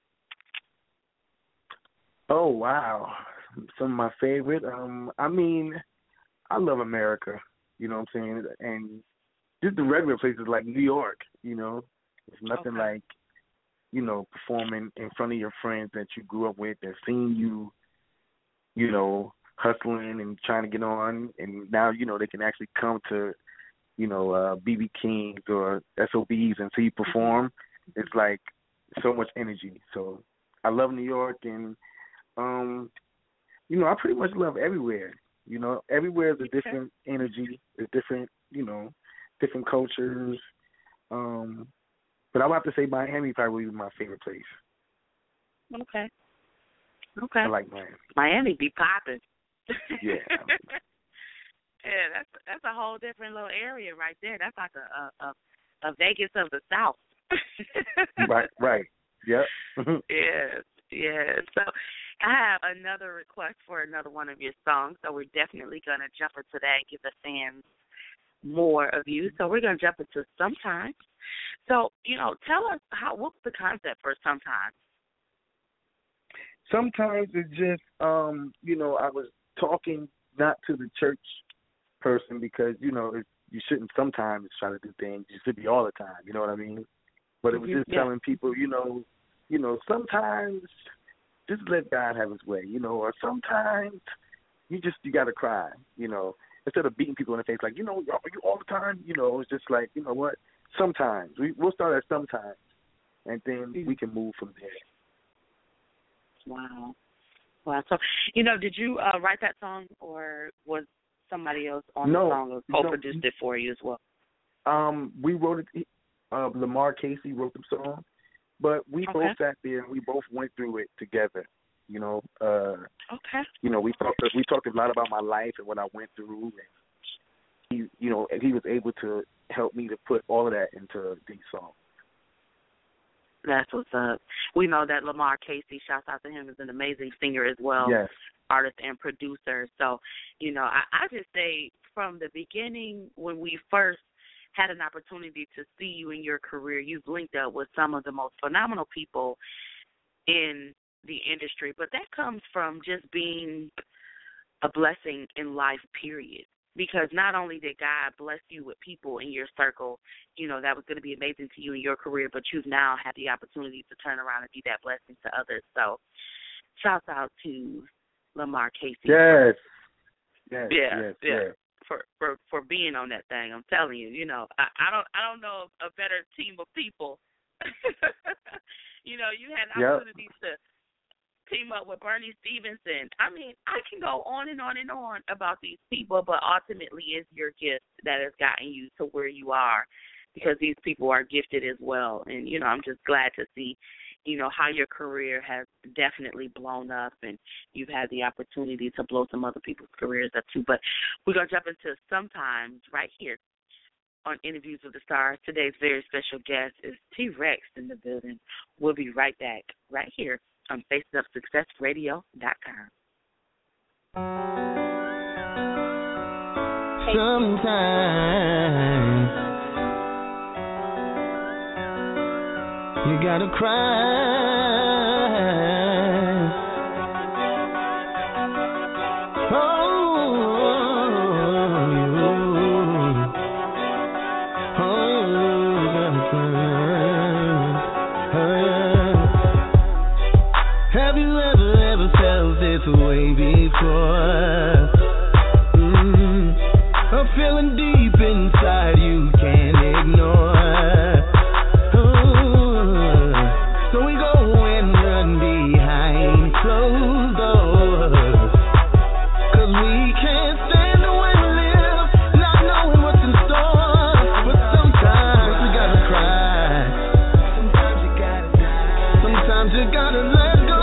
Oh, wow. Some of my favorite. I mean, I love America, you know what I'm saying? And just the regular places like New York, you know. It's nothing like, you know, performing in front of your friends that you grew up with, that seen you, you know, hustling and trying to get on. And now, you know, they can actually come to, you know, BB King's or SOBs and see you perform. It's like so much energy. So I love New York, and, you know, I pretty much love everywhere. You know, everywhere is a different energy, a different, you know, different cultures. But I would have to say Miami probably would be my favorite place. Okay. I like Miami. Miami be popping. Yeah. Yeah, that's a whole different little area right there. That's like a Vegas of the South. Right. Yep. Yes. So I have another request for another one of your songs, so we're definitely going to jump into that and give the fans more of you. So we're going to jump into Sometimes. So, you know, tell us what's the concept for Sometimes? Sometimes it's just, you know, I was talking not to the church person because, you know, you shouldn't sometimes try to do things. You should be all the time, you know what I mean? But it was just telling people, you know, sometimes just let God have his way, you know, or sometimes you got to cry, you know, instead of beating people in the face like, you know, you all the time, you know, it's just like, you know what, sometimes. We'll start at sometimes, and then we can move from there. Wow. So, you know, did you write that song, or was somebody else on the song or co-produced it for you as well? We wrote it. Lamar Casey wrote the song, but we both sat there and we both went through it together. You know. You know, we talked a lot about my life and what I went through, and he was able to help me to put all of that into these songs. That's what's up. We know that Lamar Casey, shouts out to him, is an amazing singer as well, artist and producer. So, you know, I just say from the beginning when we first had an opportunity to see you in your career, you've linked up with some of the most phenomenal people in the industry. But that comes from just being a blessing in life, period. Because not only did God bless you with people in your circle, you know, that was going to be amazing to you in your career, but you've now had the opportunity to turn around and be that blessing to others. So, shouts out to Lamar Casey. Yes. For being on that thing. I'm telling you, you know, I don't know a better team of people. You know, you had opportunities to team up with Bernie Stevenson. I mean, I can go on and on and on about these people, but ultimately it's your gift that has gotten you to where you are, because these people are gifted as well. And, you know, I'm just glad to see you know, how your career has definitely blown up and you've had the opportunity to blow some other people's careers up too. But we're going to jump into Sometimes right here on Interviews with the Stars. Today's very special guest is T-Rex in the building. We'll be right back right here on FacesUpSuccessRadio.com. Sometimes you gotta cry. Have you ever felt this way before? A feeling deep inside you can't ignore. So we go and run behind closed doors. 'Cause we can't stand the way we live, not knowing what's in store. But sometimes we gotta cry. Sometimes you gotta die. Sometimes you gotta let go.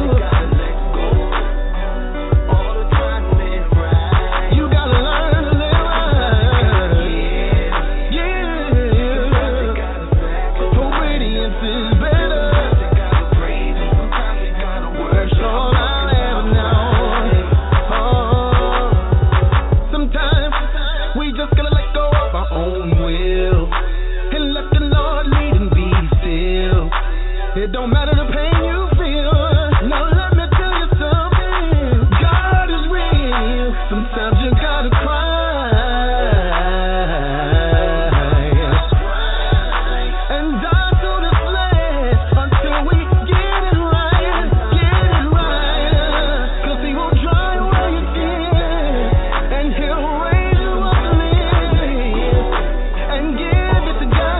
It don't matter the pain you feel. Now let me tell you something. God is real. Sometimes you gotta cry and die to the flesh until we get it right. Get it right. 'Cause he will dry away your tears and he'll raise you up to live and give it to God.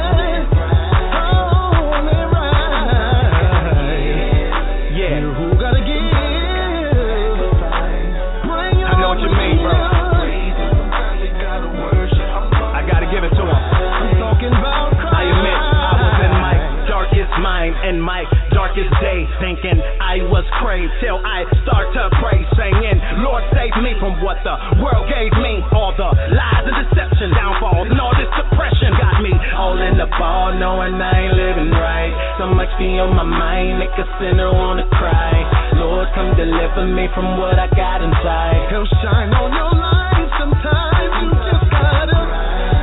In my darkest days, thinking I was crazy, till I start to pray, saying, Lord, save me from what the world gave me. All the lies and deception, downfalls, and all this depression got me all in the ball, knowing I ain't living right. So much be on my mind, make a sinner wanna cry. Lord, come deliver me from what I got inside. He'll shine on your life. Sometimes you just gotta cry.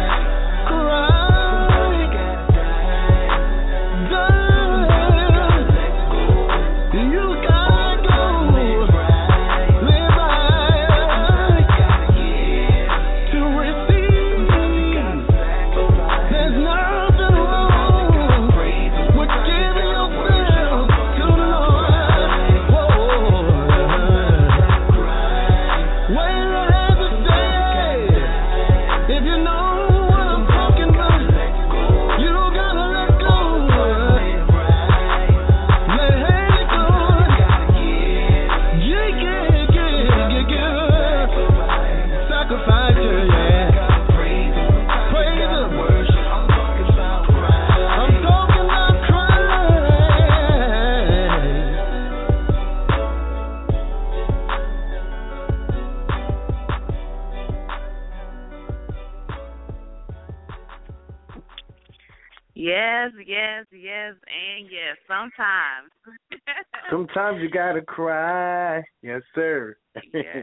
Yes, sometimes. Sometimes you gotta cry. Yes, sir. Yes.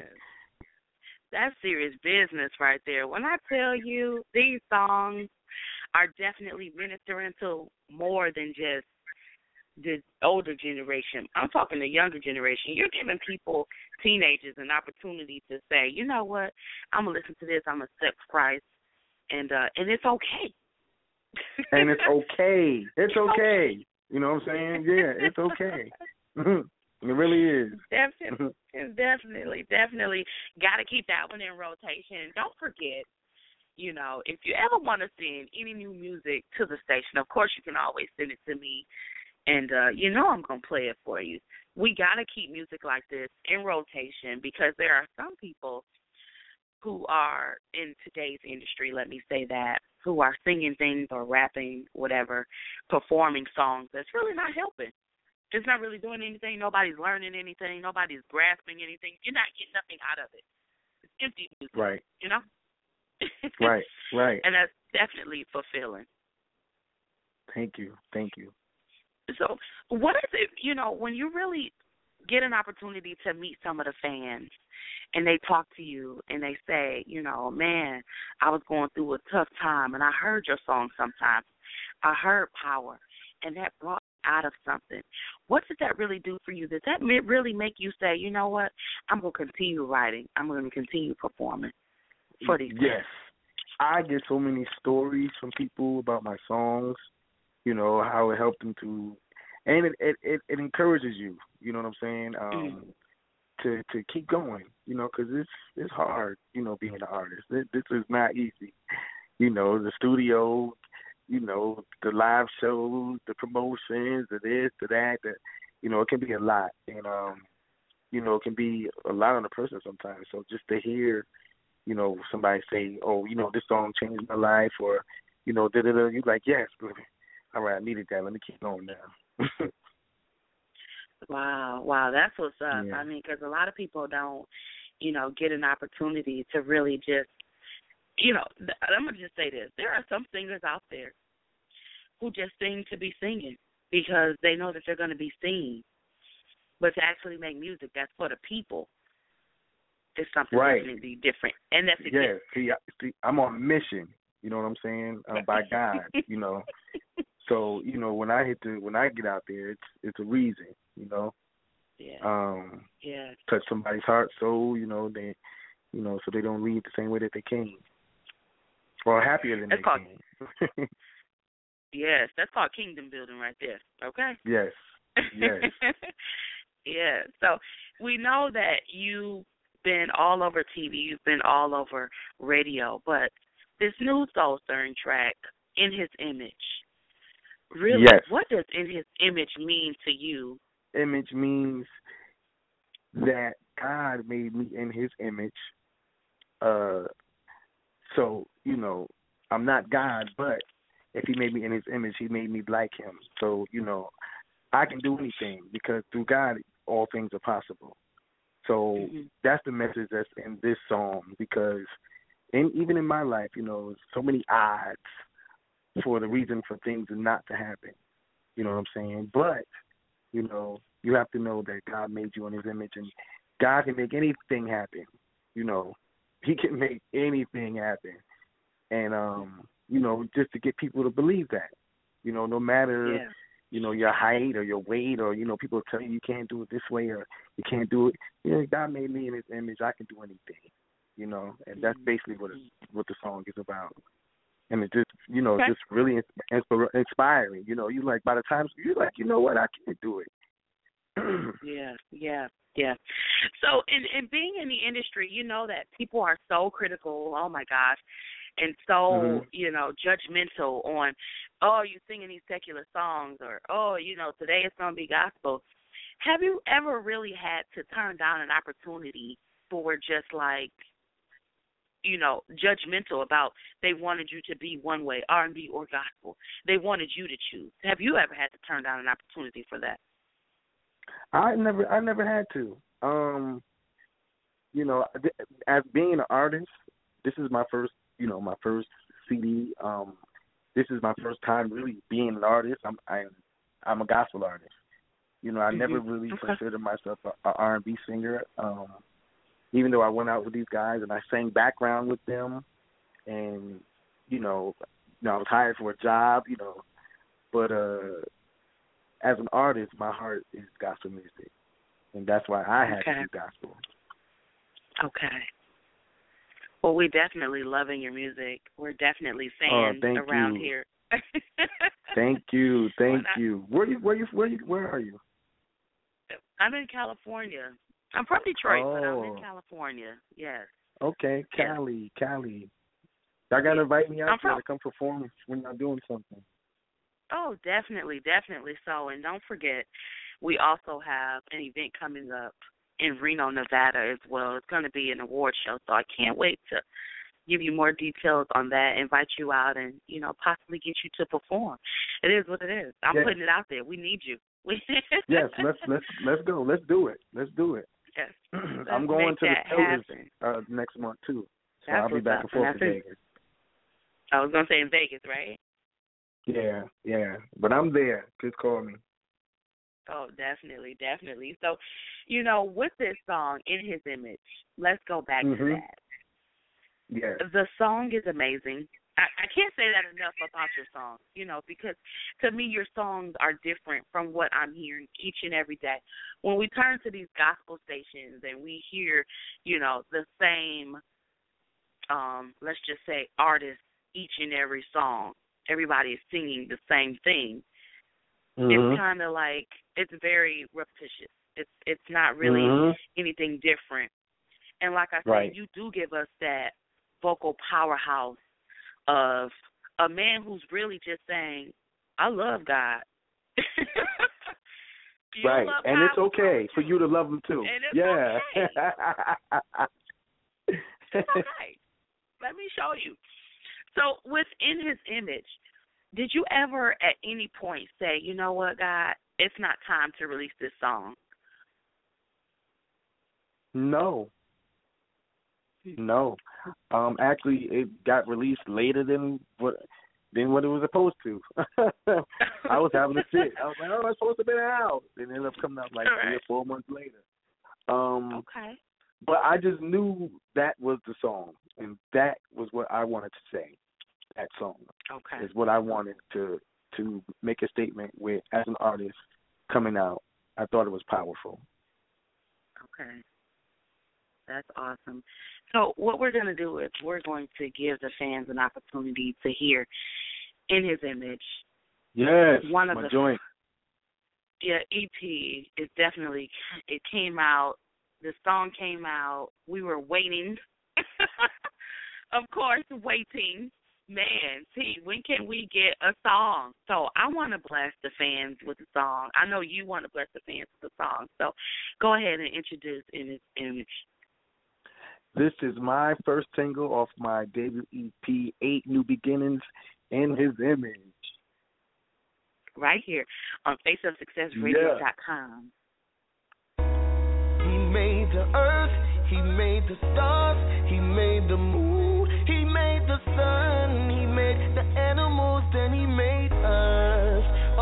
That's serious business right there. When I tell you these songs are definitely ministering to more than just the older generation. I'm talking the younger generation. You're giving people, teenagers, an opportunity to say, you know what, I'm going to listen to this, I'm going to accept Christ, and it's okay. And it's okay. It's okay. You know what I'm saying? Yeah, it's okay. It really is. Definitely got to keep that one in rotation. Don't forget, you know, if you ever want to send any new music to the station, of course you can always send it to me, and you know I'm going to play it for you. We got to keep music like this in rotation because there are some people who are in today's industry, let me say that, who are singing things or rapping, whatever, performing songs that's really not helping. It's not really doing anything. Nobody's learning anything. Nobody's grasping anything. You're not getting nothing out of it. It's empty music. Right. You know? Right. And that's definitely fulfilling. Thank you. So what is it, when you really get an opportunity to meet some of the fans and they talk to you and they say, man, I was going through a tough time and I heard your song sometimes. I heard Power, and that brought me out of something. What does that really do for you? Does that really make you say, you know what, I'm going to continue writing. I'm going to continue performing for these fans? Yes. I get so many stories from people about my songs, how it helped them to, and it encourages you, you know what I'm saying, to keep going, because it's hard, being an artist. This is not easy. The studio, the live shows, the promotions, the this, the that, it can be a lot. And, it can be a lot on a person sometimes. So just to hear, somebody say, oh, this song changed my life, or, da-da-da, you're like, yes, all right, I needed that. Let me keep going now. Wow, that's what's up. Yeah. I mean, because a lot of people don't, get an opportunity to really just, I'm going to just say this. There are some singers out there who just sing to be singing because they know that they're going to be seen. But to actually make music that's for the people is something definitely different. And that's See, I'm on a mission, you know what I'm saying, by God, So, when I get out there, it's a reason, Yeah. Touch somebody's heart, soul, they, so they don't leave the same way that they came, or happier than they came. Yes, that's called kingdom building right there. Okay. Yes. Yeah. So we know that you've been all over TV, you've been all over radio, but this new Soul Stirring track, In His Image, really, what does In His Image mean to you? Image means that God made me in His image. So, I'm not God, but if He made me in His image, He made me like Him. So, I can do anything because through God, all things are possible. So that's the message that's in this song, because even in my life, so many odds for the reason for things not to happen. You know what I'm saying? But, you have to know that God made you in His image, and God can make anything happen. He can make anything happen. And, just to get people to believe that, no matter, your height or your weight, or, people tell you can't do it this way or you can't do it. God made me in His image. I can do anything, and that's basically what the song is about. And it just, just really inspiring. You like, by the time you're like, you know what, I can't do it. Yeah. So in being in the industry, that people are so critical, oh my gosh, and so, judgmental on, oh, you singing these secular songs, or, oh, today it's going to be gospel. Have you ever really had to turn down an opportunity for just like, judgmental about they wanted you to be one way, R&B or gospel? They wanted you to choose. Have you ever had to turn down an opportunity for that? I never had to. As being an artist, this is my first, my first CD. This is my first time really being an artist. I'm a gospel artist. I never really considered myself a R&B singer. Even though I went out with these guys and I sang background with them, and I was hired for a job, but as an artist, my heart is gospel music, and that's why I had to do gospel. Okay. Well, we're definitely loving your music. We're definitely fans around here. Thank you. Where are you? I'm in California. I'm from Detroit, but I'm in California. Yes. Okay, Cali. Y'all gotta invite me out there to come perform when y'all doing something. Oh, definitely. So, and don't forget, we also have an event coming up in Reno, Nevada as well. It's going to be an award show, so I can't wait to give you more details on that, invite you out, and, possibly get you to perform. It is what it is. I'm putting it out there. We need you. Yes, let's go. Let's do it. Let's do it. Yes. I'm going to the Vegas next month too, so I'll be back and forth to Vegas. I was gonna say in Vegas, right? Yeah. But I'm there. Just call me. Oh, definitely. So, with this song, In His Image, let's go back to that. Yeah. The song is amazing. I can't say that enough about your songs, because to me your songs are different from what I'm hearing each and every day. When we turn to these gospel stations and we hear, the same, let's just say, artists each and every song, everybody is singing the same thing. It's kind of like, it's very repetitious. It's not really anything different. And like I said, you do give us that vocal powerhouse of a man who's really just saying, I love God. Right. And it's okay for you to love him too. And it's okay. It's okay. Let me show you. So within His Image, did you ever at any point say, you know what, God, it's not time to release this song? No. Actually, it got released later than what it was supposed to. I was having a fit. I was like, oh, it's supposed to be out. And it ended up coming out like 3 or 4 months later. Okay. But I just knew that was the song, and that was what I wanted to say. That song is what I wanted to make a statement with as an artist coming out. I thought it was powerful. Okay. That's awesome. So what we're going to do is we're going to give the fans an opportunity to hear In His Image. Yes, one of my the joint. Yeah, EP is definitely, it came out, the song came out, we were waiting, of course, waiting. Man, when can we get a song? So I want to bless the fans with a song. I know you want to bless the fans with a song. So go ahead and introduce In His Image. This is my first single off my debut EP, 8 New Beginnings, In His Image. Right here on faceofsuccessradio.com. He made the earth, He made the stars, He made the moon, He made the sun, He made the animals, then He made us.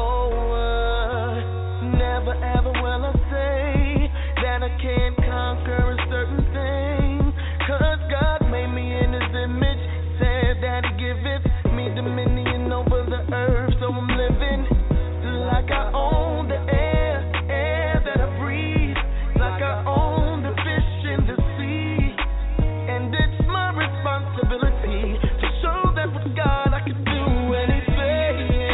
Never ever will I say that I can't conquer a certain thing, 'cause God made me in His image, said that He giveth me dominion over the earth, so I'm living like I own the air that I breathe, like I own the fish in the sea, and it's my responsibility to show that with God I can do anything.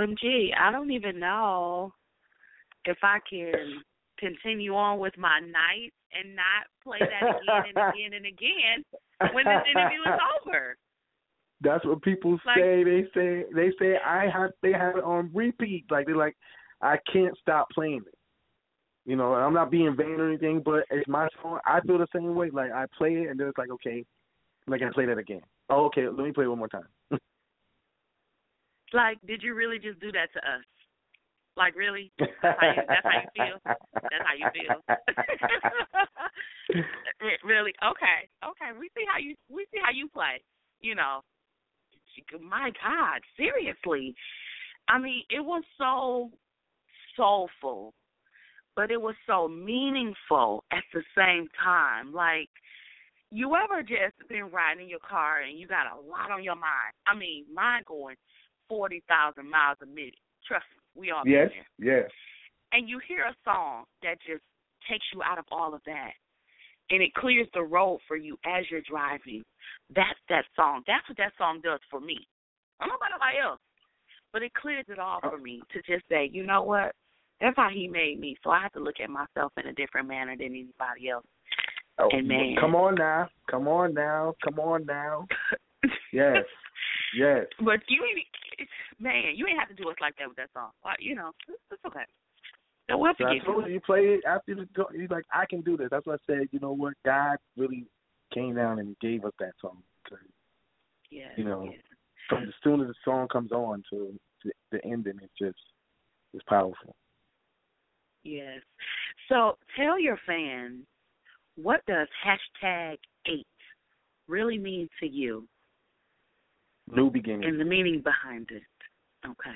OMG, I don't even know if I can continue on with my night and not play that again and again and again when this interview is over. That's what people say. They say they have it on repeat. Like they're like, I can't stop playing it. You know, I'm not being vain or anything, but it's my song. I feel the same way. Like I play it and then it's like, okay, I'm gonna play that again. Oh, okay, let me play it one more time. Like, did you really just do that to us? Like, really? That's how you feel? That's how you feel? Really? Okay. We see how you play. You know, my God, seriously. I mean, it was so soulful, but it was so meaningful at the same time. Like, you ever just been riding in your car and you got a lot on your mind? I mean, mine going 40,000 miles a minute. Trust me, we all been there. Yes. And you hear a song that just takes you out of all of that, and it clears the road for you as you're driving. That's that song. That's what that song does for me. I don't know about nobody else, but it clears it all for me to just say, you know what? That's how he made me, so I have to look at myself in a different manner than anybody else. Oh, and man, come on now. Yes. But you ain't have to do us like that with that song. Well, you know, it's okay. So we'll forgive I told you play it after you're like, I can do this. That's what I said. You know what? God really came down and gave us that song. Yeah. You know, from as soon as the song comes on to the ending, it's powerful. Yes. So tell your fans, what does #8 really mean to you? New beginnings. And the meaning behind it. Okay.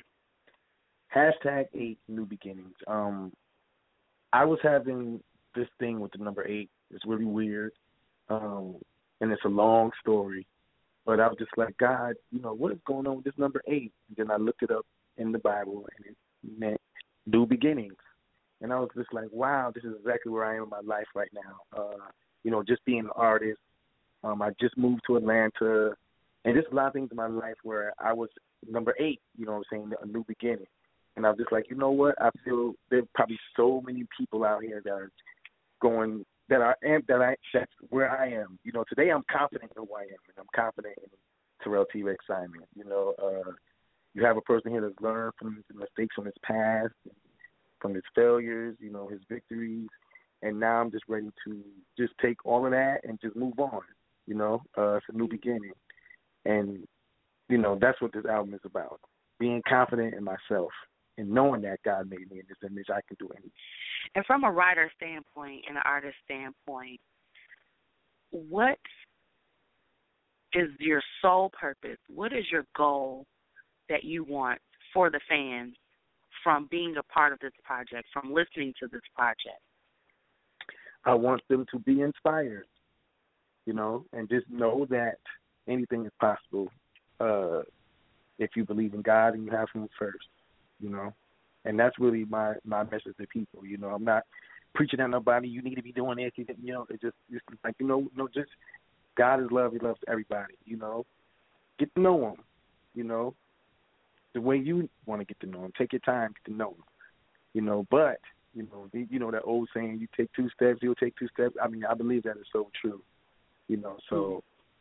#8 new beginnings. I was having this thing with the number 8. It's really weird. And it's a long story. But I was just like, God, you know, what is going on with this number 8? And then I looked it up in the Bible, and it meant new beginnings. And I was just like, wow, this is exactly where I am in my life right now. You know, just being an artist. I just moved to Atlanta. And there's a lot of things in my life where I was number 8, you know what I'm saying, a new beginning. And I was just like, you know what? I feel there's probably so many people out here that are going, that's where I am. You know, today I'm confident in who I am, and I'm confident in Terrell T-Rex Simon. You know, you have a person here that's learned from the mistakes from his past, from his failures, you know, his victories. And now I'm just ready to just take all of that and just move on. You know, it's a new beginning. And, you know, that's what this album is about, being confident in myself and knowing that God made me in this image, I can do anything. And from a writer standpoint and an artist standpoint, what is your sole purpose? What is your goal that you want for the fans from being a part of this project, from listening to this project? I want them to be inspired, you know, and just know that anything is possible if you believe in God and you have Him first, you know. And that's really my message to people, you know. I'm not preaching at nobody, you need to be doing this, you know. It's just like, you know, just God is love. He loves everybody, you know. Get to know Him, you know, the way you want to get to know Him. Take your time, get to know Him, you know. But, you know that old saying, you take 2 steps, He'll take 2 steps. I mean, I believe that is so true, you know. So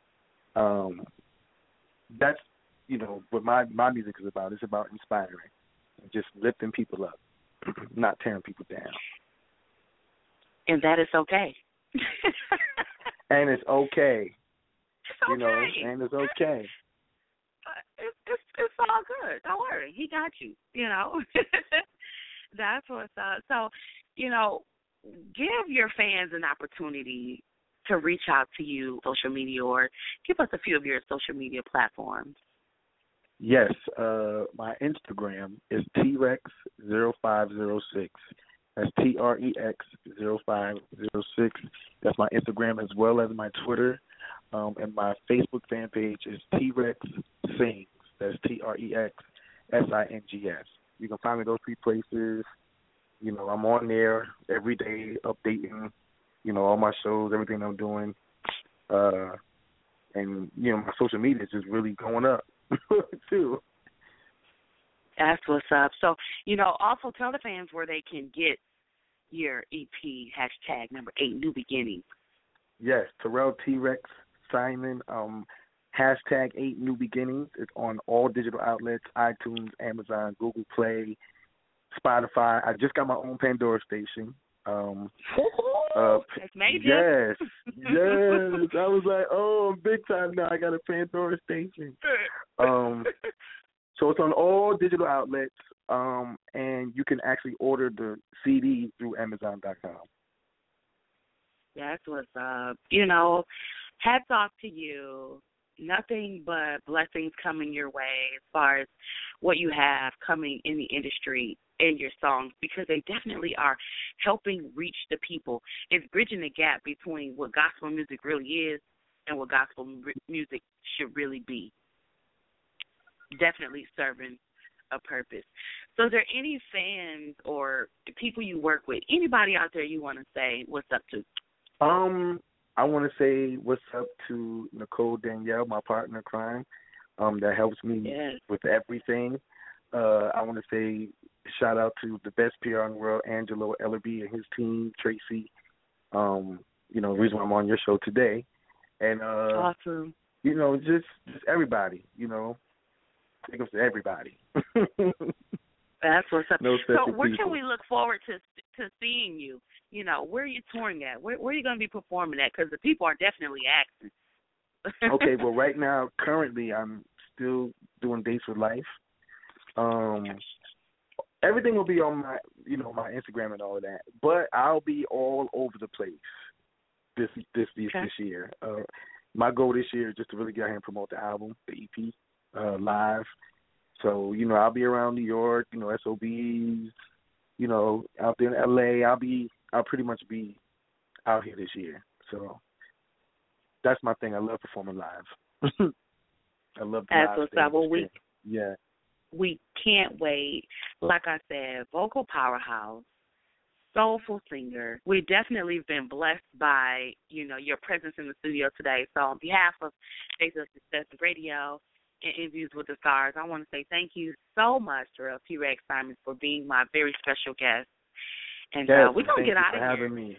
that's, you know, what my music is about. It's about inspiring and just lifting people up, not tearing people down. And that is okay. And it's okay. It's you okay. know, and it's okay. It's all good. Don't worry. He got you, you know. That's what's up. So, you know, give your fans an opportunity to reach out to you, social media, or give us a few of your social media platforms. Yes, my Instagram is TREX0506. That's TREX0506. That's my Instagram as well as my Twitter. And my Facebook fan page is T-Rex Sings. That's TREXSINGS. You can find me those 3 places. You know, I'm on there every day updating, you know, all my shows, everything I'm doing. And, you know, my social media is just really going up, too. That's what's up. So, also tell the fans where they can get your EP, #8 New Beginnings. Yes, Terrell T-Rex Simon, #8 New Beginnings. It's on all digital outlets, iTunes, Amazon, Google Play, Spotify. I just got my own Pandora station. That's major. Yes. I was like, I'm big time now. I got a Pandora station. So it's on all digital outlets, and you can actually order the CD through Amazon.com. That's what's up. Hats off to you. Nothing but blessings coming your way as far as what you have coming in the industry and your songs, because they definitely are helping reach the people. It's bridging the gap between what gospel music really is and what gospel music should really be. Definitely serving a purpose. So is there any fans or people you work with, anybody out there you want to say what's up to? I want to say what's up to Nicole Danielle, my partner in crime, that helps me with everything. I want to say shout out to the best PR in the world, Angelo Ellerby and his team, Tracy. The reason why I'm on your show today. And, awesome. Just everybody, Take them to everybody. That's what's up. No so where people. can we look forward to seeing you? Where are you touring at? Where are you going to be performing at? Because the people are definitely asking. Okay, well, right now, currently, I'm still doing Dates with Life. Everything will be on my, my Instagram and all of that. But I'll be all over the place this year. My goal this year is just to really get out here and promote the album, the EP, live. So, I'll be around New York, SOBs, out there in LA. I'll pretty much be out here this year. So that's my thing. I love performing live. I love the That's live what's stage. up. Well, we can't wait. Like I said, vocal powerhouse, soulful singer. We've definitely been blessed by, your presence in the studio today. So on behalf of Faces of Success Radio and Interviews with the Stars, I want to say thank you so much, Terrell T-Rex Simon, for being my very special guest. And we're going to get out of here. Having me.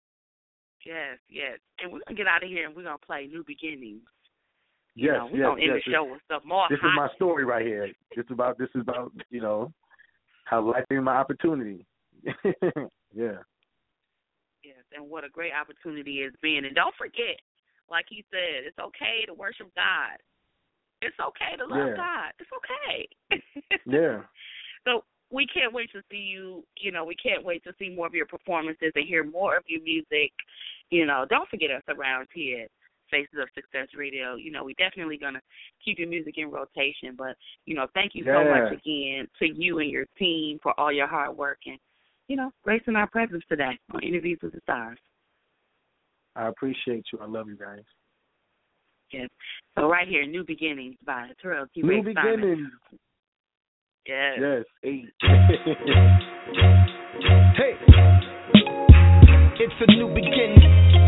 Yes. And we're going to get out of here and we're going to play New Beginnings. We're going to end the show with stuff more This hot. is my story right here. This is about how life is my opportunity. Yeah. Yes, and what a great opportunity it's been. And don't forget, like he said, it's okay to worship God. It's okay to love God. It's okay. Yeah. So we can't wait to see you. We can't wait to see more of your performances and hear more of your music. Don't forget us around here at Faces of Success Radio. We definitely going to keep your music in rotation. But, thank you so much again to you and your team for all your hard work and, gracing our presence today on Interviews with the Stars. I appreciate you. I love you guys. Yes. So right here, New Beginnings by Terrell T. New Beginnings. Yes. 8. Hey, it's a new beginning.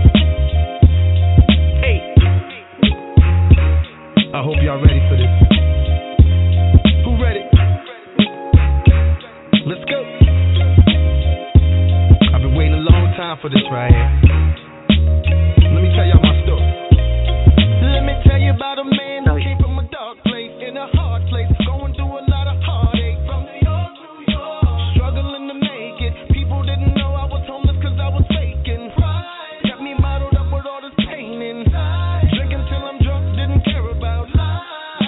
Hey, I hope y'all ready for this. Who ready? Let's go. I've been waiting a long time for this right here. Let me tell y'all my story. Let me tell you about a man who came from a dark place in a hard place, going through a lot of heartache. From New York, struggling to make it. People didn't know I was homeless cause I was faking. Pride got me bottled up with all this pain inside. Drinking till I'm drunk, didn't care about life.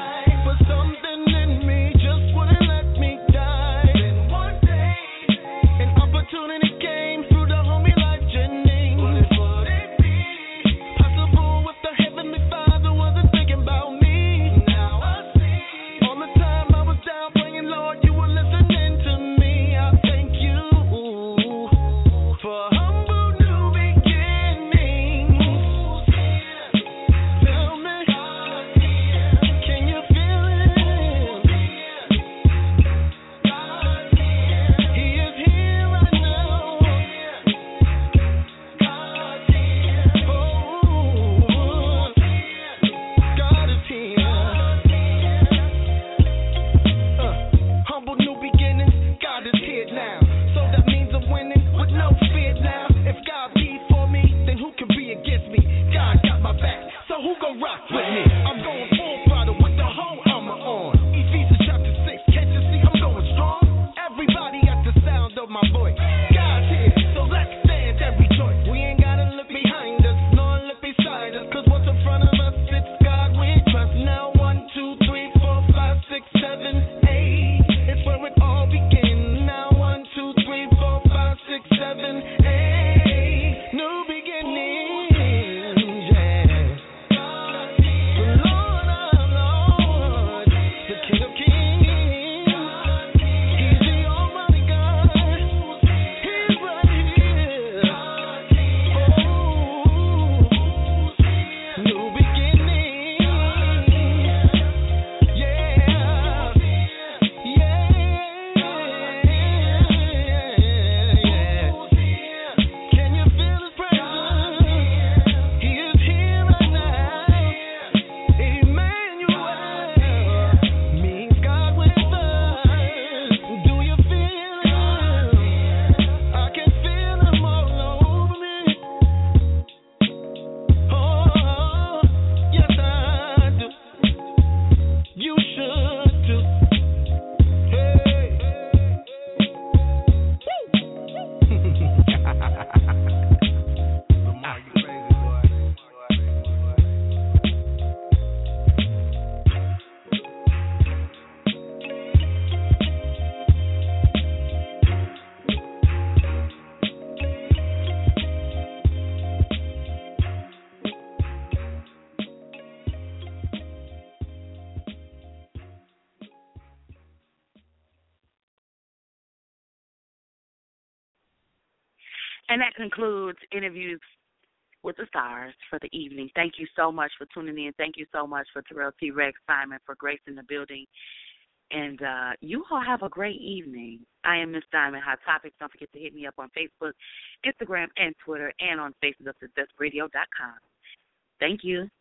with me. I'm going full throttle with the whole armor on. Ephesians chapter 6, can't you see I'm going strong? Everybody at the sound of my voice. God's here, so let's stand and rejoice. We ain't gotta look behind us, nor look beside us, cause what's in front of us, it's God we trust. Now 1, 2, 3, 4, 5, 6, 7, 8. It's where it all begins. Now 1, 2, 3, 4, 5, 6, 7, 8. New beginnings, yeah. The Lord of Lords, the King of Kings. He's the Almighty God. He's right here. Oh, new beginnings, yeah, yeah. Can you feel His presence? He is here right now. Emmanuel means God with us. Do you feel Him? I can feel Him all over me. Oh, yes I do. You should too. Hey. Lamar, you crazy boy. And that concludes Interviews with the Stars for the evening. Thank you so much for tuning in. Thank you so much for Terrell T. Rex Simon for Grace in the building. And you all have a great evening. I am Miss Diamond, Hot Topics. Don't forget to hit me up on Facebook, Instagram, and Twitter, and on facesof success radio.com. Thank you.